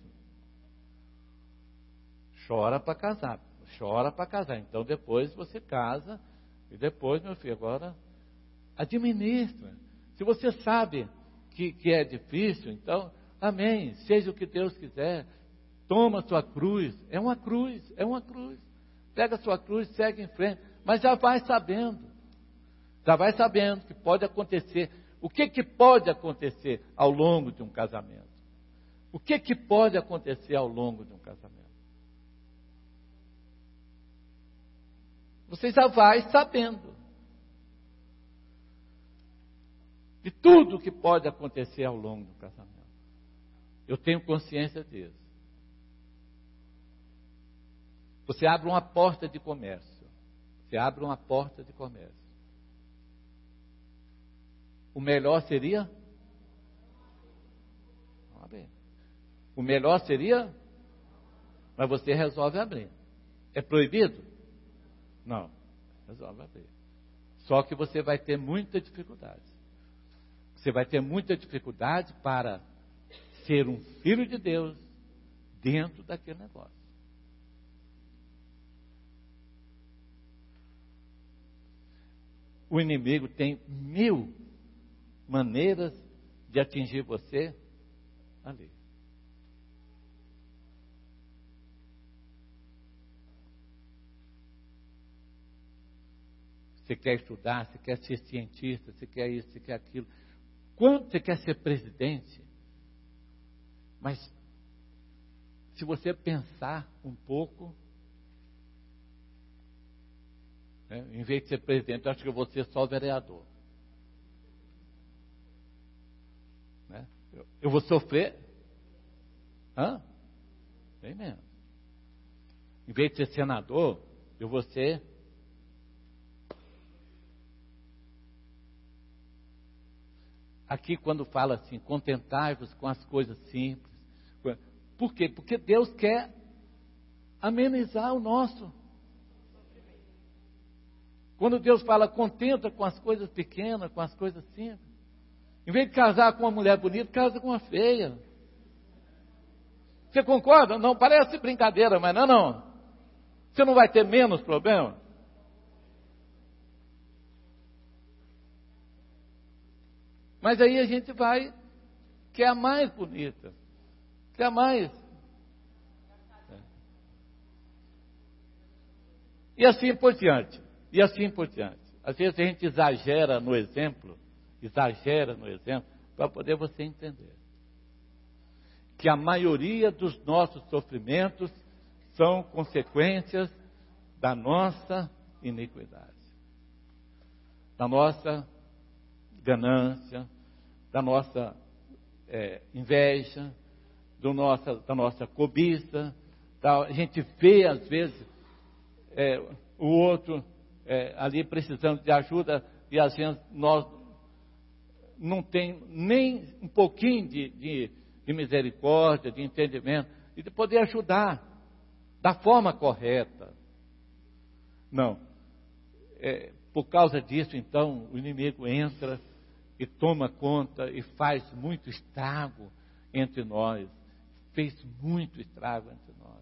Chora para casar. Chora para casar. Então depois você casa. E depois, meu filho, agora administra. Se você sabe que é difícil, então, amém. Seja o que Deus quiser. Toma a sua cruz. É uma cruz. Pega a sua cruz, segue em frente. Mas já vai sabendo. Já vai sabendo que pode acontecer. O que pode acontecer ao longo de um casamento? O que pode acontecer ao longo de um casamento? Você já vai sabendo de tudo que pode acontecer ao longo do casamento. Eu tenho consciência disso. Você abre uma porta de comércio. O melhor seria? Vamos abrir. O melhor seria? Mas você resolve abrir. É proibido? Não. Resolve abrir. Só que você vai ter muita dificuldade. Você vai ter muita dificuldade para ser um filho de Deus dentro daquele negócio. O inimigo tem 1000 maneiras de atingir você ali. Você quer estudar, você quer ser cientista, você quer isso, você quer aquilo. Quando você quer ser presidente, mas se você pensar um pouco, em vez de ser presidente, eu acho que eu vou ser só vereador. Eu vou sofrer. Bem menos. Em vez de ser senador, eu vou ser. Aqui quando fala assim, contentai-vos com as coisas simples. Por quê? Porque Deus quer amenizar o nosso Quando Deus fala, contenta com as coisas pequenas, com as coisas simples. Em vez de casar com uma mulher bonita, casa com uma feia. Você concorda? Não, parece brincadeira, mas não. Você não vai ter menos problema? Mas aí a gente vai, quer a mais bonita, quer a mais. E assim por diante, Às vezes a gente exagera no exemplo, para poder você entender que a maioria dos nossos sofrimentos são consequências da nossa iniquidade, da nossa ganância, da nossa inveja, da nossa cobiça. A gente vê, às vezes, o outro ali precisando de ajuda e às vezes nós não tem nem um pouquinho de misericórdia, de entendimento, e de poder ajudar da forma correta. Não. Por causa disso, então, o inimigo entra e toma conta e faz muito estrago entre nós. Fez muito estrago entre nós.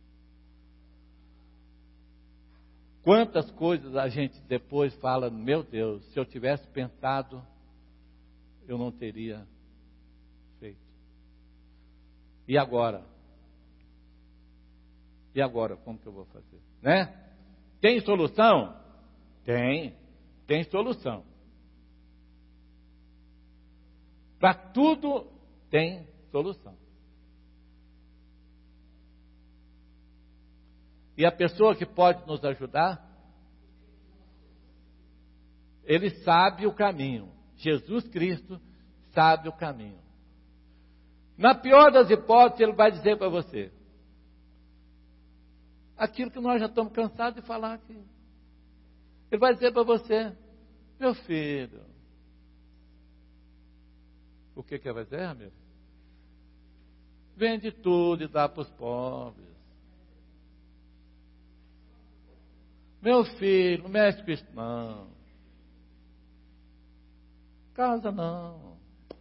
Quantas coisas a gente depois fala, meu Deus, se eu tivesse pensado, eu não teria feito. E agora? E agora, como que eu vou fazer? Né? Tem solução? Tem solução. Para tudo tem solução. E a pessoa que pode nos ajudar, ele sabe o caminho. Jesus Cristo sabe o caminho. Na pior das hipóteses, ele vai dizer para você aquilo que nós já estamos cansados de falar aqui. Ele vai dizer para você, meu filho, o que ele vai dizer, amigo? Vende tudo e dá para os pobres. Meu filho, não mexe com isso não. Casa não.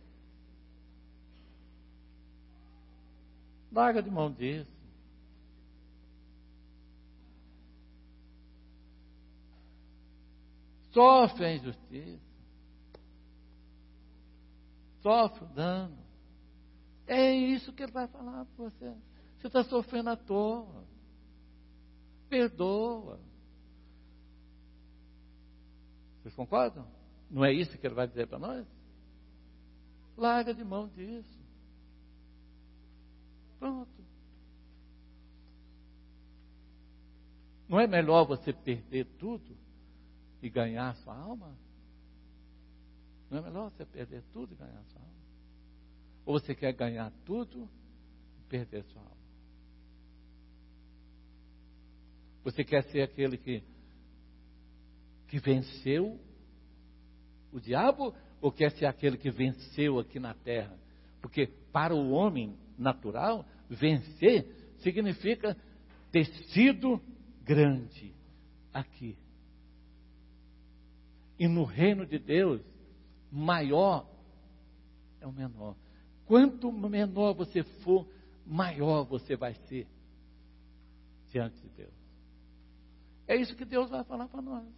Larga de mão disso. Sofre a injustiça. Sofre o dano. É isso que ele vai falar para você. Você está sofrendo à toa. Perdoa. Vocês concordam? Não é isso que ele vai dizer para nós? Larga de mão disso. Pronto. Não é melhor você perder tudo e ganhar sua alma? Não é melhor você perder tudo e ganhar sua alma? Ou você quer ganhar tudo e perder sua alma? Você quer ser aquele que venceu o diabo, ou quer ser aquele que venceu aqui na terra? Porque para o homem natural, vencer significa ter sido grande aqui. E no reino de Deus, maior é o menor. Quanto menor você for, maior você vai ser diante de Deus. É isso que Deus vai falar para nós.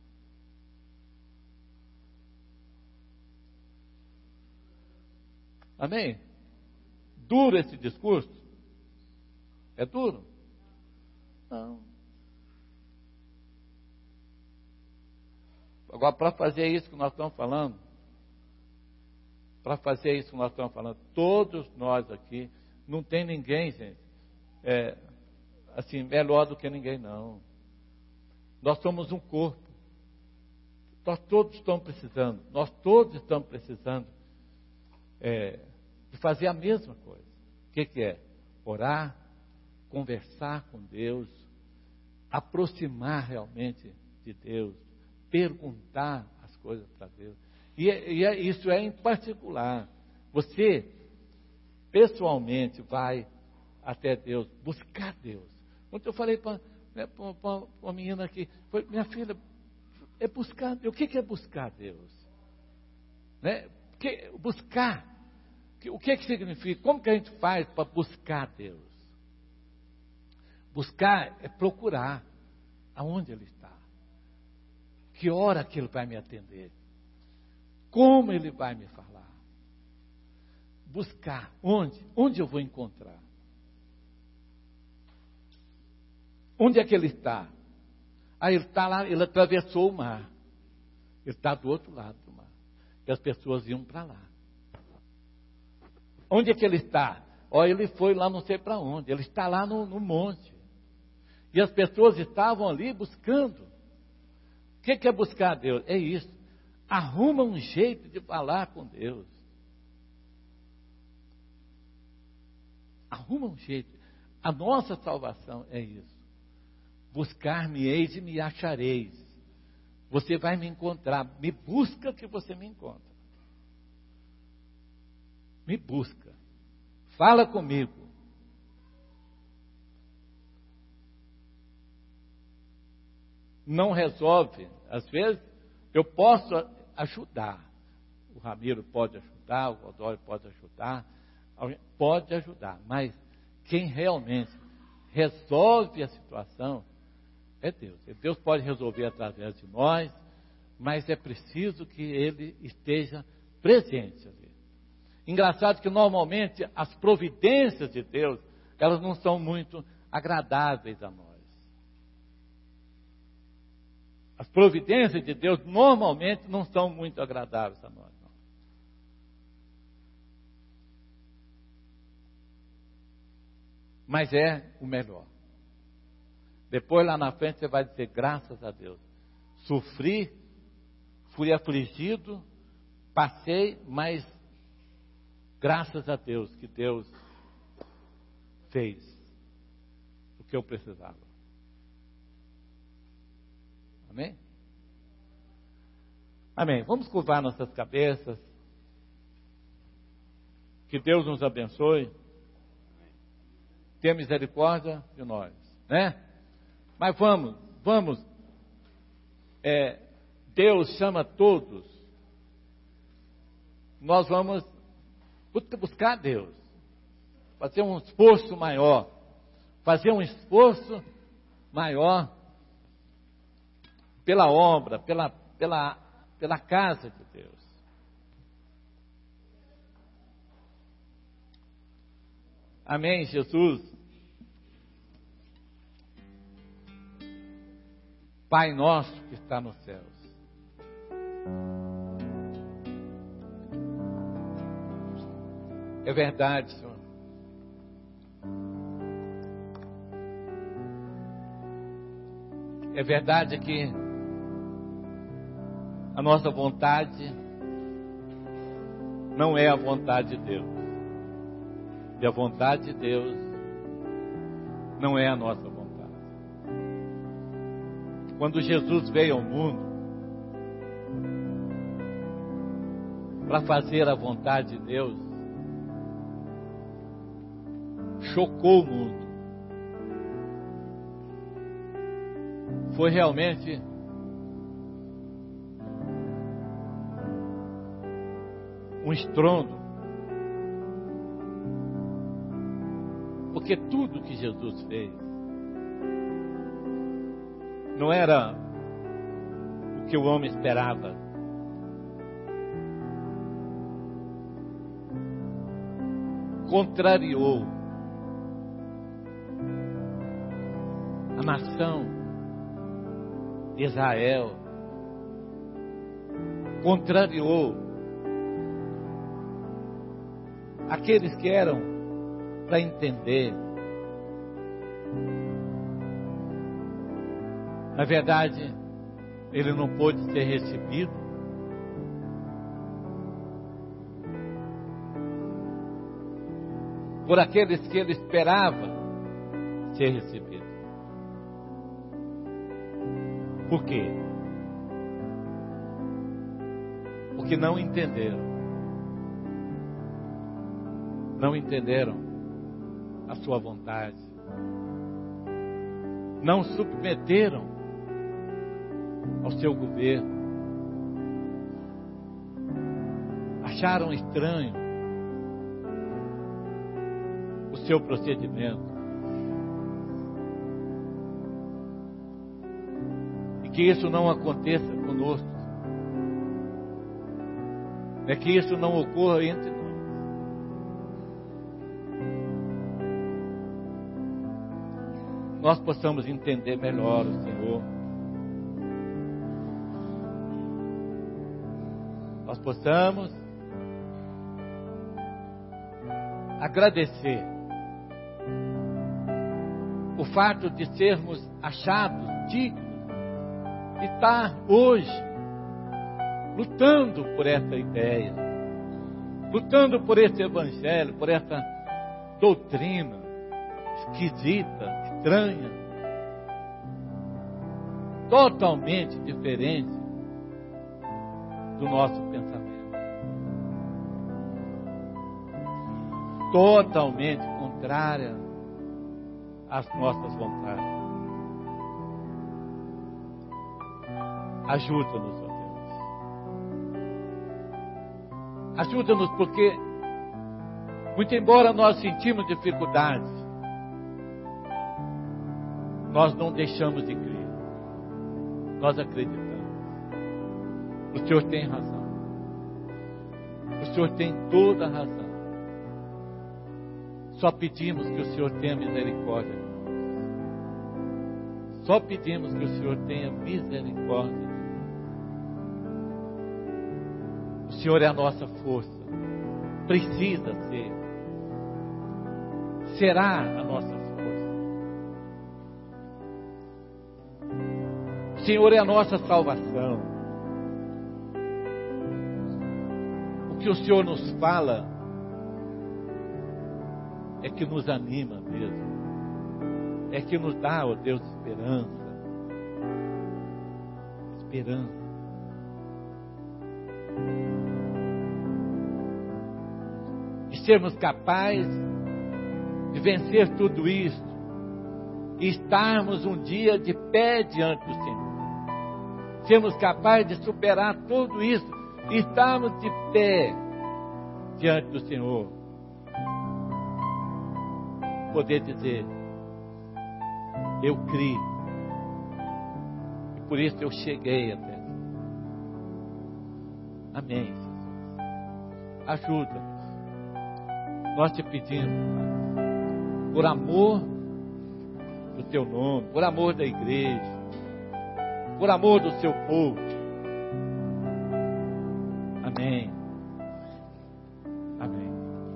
Amém? Duro esse discurso? É duro? Não. Agora, para fazer isso que nós estamos falando, todos nós aqui, não tem ninguém, gente, assim, melhor do que ninguém, não. Nós somos um corpo. Nós todos estamos precisando de fazer a mesma coisa. O que é? Orar, conversar com Deus, aproximar realmente de Deus, perguntar as coisas para Deus. Isso é em particular. Você, pessoalmente, vai até Deus, buscar Deus. Ontem eu falei para uma menina aqui, minha filha, É buscar Deus. O que é buscar Deus? Né? Buscar. O que significa? Como que a gente faz para buscar Deus? Buscar é procurar aonde Ele está. Que hora que Ele vai me atender? Como Ele vai me falar? Buscar. Onde? Onde eu vou encontrar? Onde é que Ele está? Ele está lá, Ele atravessou o mar. Ele está do outro lado do mar. E as pessoas iam para lá. Onde é que Ele está? Ele foi lá não sei para onde. Ele está lá no monte. E as pessoas estavam ali buscando. O que é buscar Deus? É isso. Arruma um jeito de falar com Deus. Arruma um jeito. A nossa salvação é isso. Buscar-me-eis e me achareis. Você vai me encontrar. Me busca que você me encontra. Me busca. Fala comigo. Não resolve. Às vezes, eu posso ajudar. O Ramiro pode ajudar, o Godói pode ajudar. Alguém pode ajudar. Mas quem realmente resolve a situação é Deus. Deus pode resolver através de nós, mas é preciso que Ele esteja presente ali. Engraçado que normalmente as providências de Deus, elas não são muito agradáveis a nós. As providências de Deus normalmente não são muito agradáveis a nós. Não. Mas é o melhor. Depois lá na frente você vai dizer, graças a Deus. Sofri, fui afligido, passei, mas graças a Deus que Deus fez o que eu precisava. Amém? Amém. Vamos curvar nossas cabeças. Que Deus nos abençoe. Tenha misericórdia de nós, né? Mas vamos. Deus chama todos. Nós vamos buscar Deus. Fazer um esforço maior. Pela obra, pela casa de Deus. Amém, Jesus. Pai nosso que está nos céus. É verdade, Senhor. É verdade que a nossa vontade não é a vontade de Deus. E a vontade de Deus não é a nossa vontade. Quando Jesus veio ao mundo para fazer a vontade de Deus, chocou o mundo. Foi realmente um estrondo. Porque tudo que Jesus fez não era o que o homem esperava. Contrariou a nação de Israel. Contrariou aqueles que eram para entender. Na verdade, ele não pôde ser recebido. Por aqueles que ele esperava ser recebido. Por quê? Porque não entenderam. Não entenderam a sua vontade. Não submeteram ao seu governo. Acharam estranho o seu procedimento. E que isso não aconteça conosco. Que isso não ocorra entre nós. Nós possamos entender melhor o Senhor. Nós possamos agradecer o fato de sermos achados dignos de estar hoje lutando por essa ideia, lutando por esse evangelho, por essa doutrina esquisita, estranha, totalmente diferente do nosso pensamento, totalmente contrária às nossas vontades. Ajuda-nos, ó Deus. Ajuda-nos, porque, muito embora nós sentimos dificuldades, nós não deixamos de crer. Nós acreditamos. O Senhor tem razão. O Senhor tem toda a razão. Só pedimos que o Senhor tenha misericórdia de nós. Só pedimos que o Senhor tenha misericórdia de nós. O Senhor é a nossa força. Precisa ser. Será a nossa força. O Senhor é a nossa salvação. O que o Senhor nos fala é que nos anima mesmo. É que nos dá, ó Deus, esperança. Esperança. De sermos capazes de vencer tudo isso e estarmos um dia de pé diante do Senhor. Sermos capazes de superar tudo isso e estarmos de pé diante do Senhor. Poder dizer: eu criei e por isso eu cheguei até aqui. Amém, Jesus. Ajuda-nos. Nós te pedimos, Pai, por amor do teu nome, por amor da igreja, por amor do seu povo. Amém. Amém.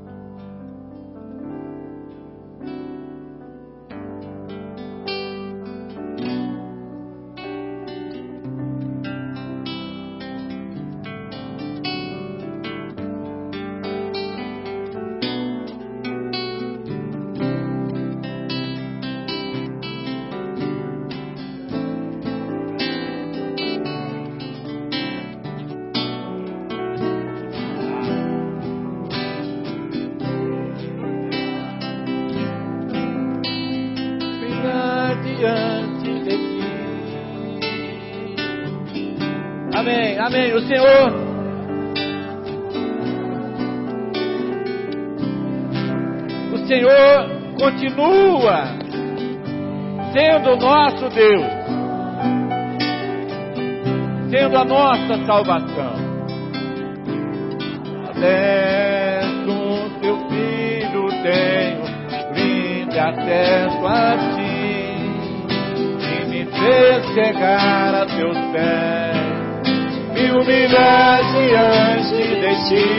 Amém, amém. O Senhor continua sendo o nosso Deus, sendo a nossa salvação. Adesso teu filho tenho livre acesso a ti, e me fez chegar a teus pés. Me humilhar diante de ti.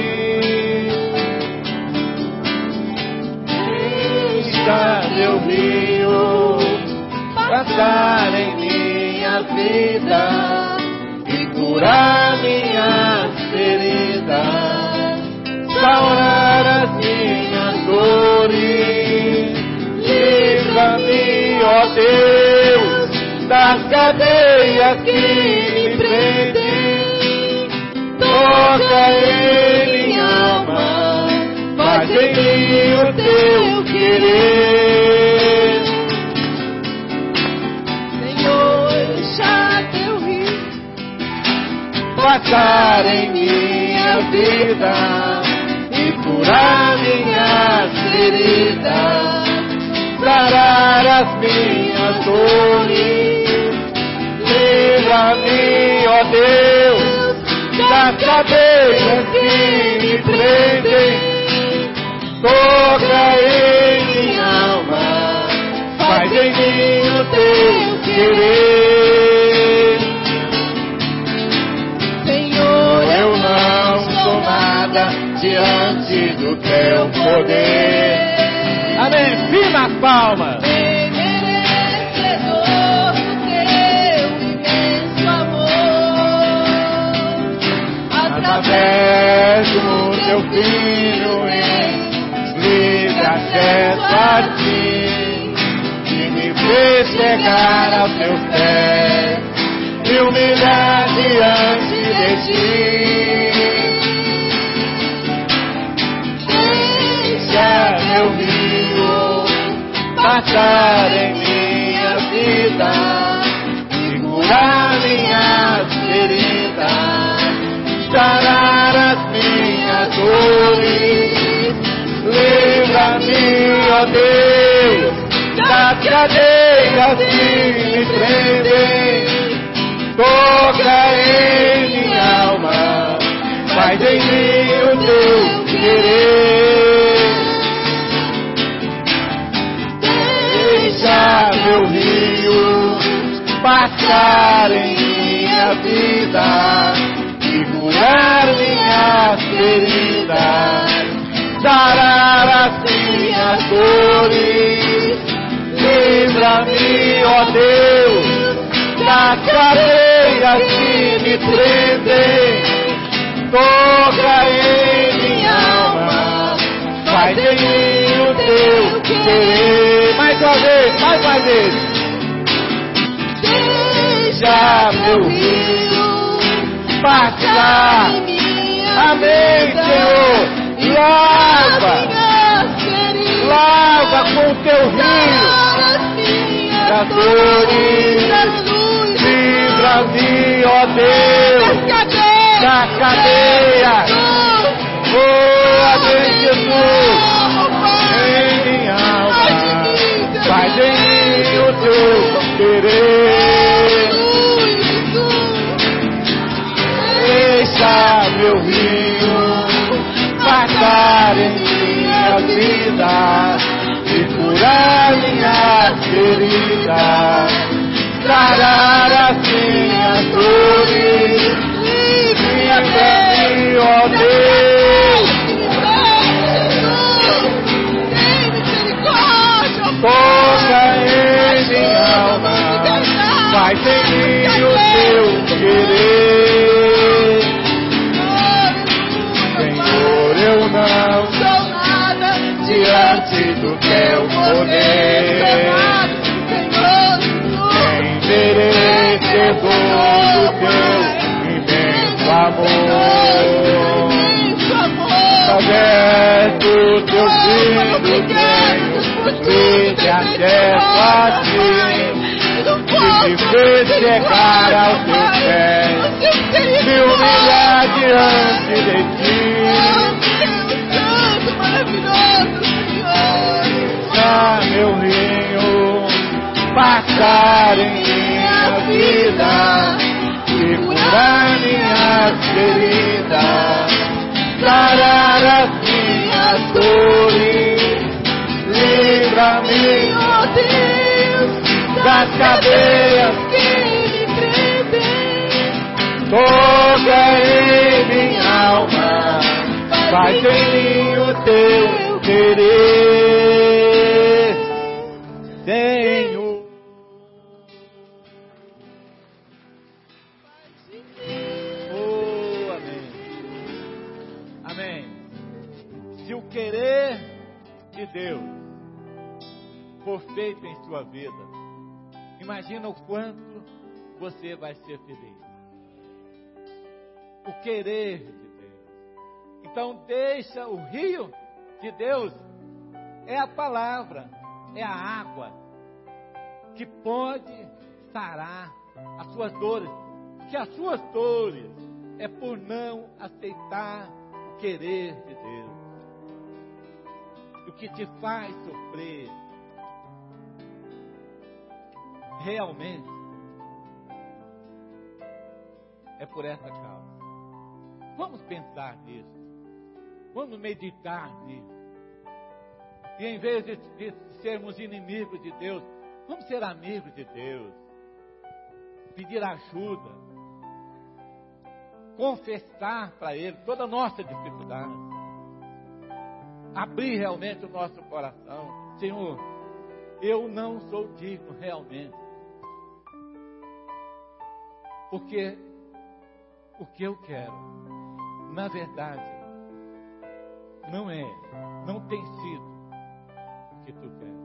Deixa meu rio passar em minha vida e curar minhas feridas, saurar as minhas dores. Livra-me, ó Deus, das cadeias que me prendem. Toca em minha alma, faz em mim o teu querer. Senhor, deixa teu passar em minha vida e curar minhas feridas, sarar as minhas dores. Livra-me, ó Deus, das cadeias que me prendem. Toca em minha alma, faz em mim o teu querer. Senhor, eu não sou nada diante do teu poder. Amém. Firma as palmas. Merecedor do teu imenso amor, Através do teu filho em livre acesso a ti, que me fez chegar aos teus pés, me humilhar diante de ti. Deixa meu rio passar em minha vida e curar minhas feridas, sarar as minhas dores. Livra-me, ó Deus, das cadeias que me prendem. Toca em minha alma, faz em mim o teu querer. Deixa meu rio passar em minha vida e curar minhas feridas, sarar as minhas dores. Livra-me, ó Deus, das cadeias que me prendem. Toca em minha alma, faz em mim o teu querer. Mais uma vez. Deixa meu rio passar. Amém, Senhor. Lava com teu rio das dores. Livra-me, ó Deus, da cadeia. Oh, amém, Jesus. Em minha alma, faz em mim o teu querer. Deixa meu rio passar em minha vida e curar minhas feridas, sarar as minhas dores. Livra-me, ó Deus, toca em minha alma, faz em mim o teu querer. Senhor, eu não sou nada diante do teu poder, nem merecedor do teu imenso amor. Através do teu filho tenho livre acesso a ti, que me fez chegar aos teus pés, me humilhar diante de ti. Deixa meu rio passar em minha vida e curar minhas feridas, sarar as minhas dores. Livra-me, ó Deus, das cadeias que me prendem. Toca em minha alma, faz em mim o teu querer. Senhor. Oh, amém. Amém. Se o querer de Deus for feito em sua vida, imagina o quanto você vai ser feliz. O querer de Deus. Então deixa o rio de Deus, é a palavra, é a água que pode sarar as suas dores, porque as suas dores é por não aceitar o querer de Deus. O que te faz sofrer realmente é por essa causa. Vamos pensar nisso. Vamos meditar nisso. E em vez de sermos inimigos de Deus, vamos ser amigos de Deus. Pedir ajuda. Confessar para Ele toda a nossa dificuldade. Abrir realmente o nosso coração. Senhor, eu não sou digno realmente. Porque o que eu quero, na verdade, não tem sido o que tu queres.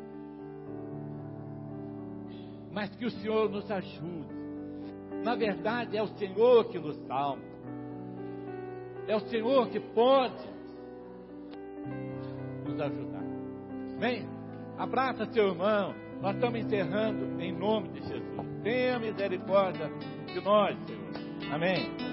Mas que o Senhor nos ajude. Na verdade, é o Senhor que nos salva. É o Senhor que pode nos ajudar. Vem, abraça seu irmão. Nós estamos encerrando em nome de Jesus. Tenha misericórdia de nós, Senhor. Amém.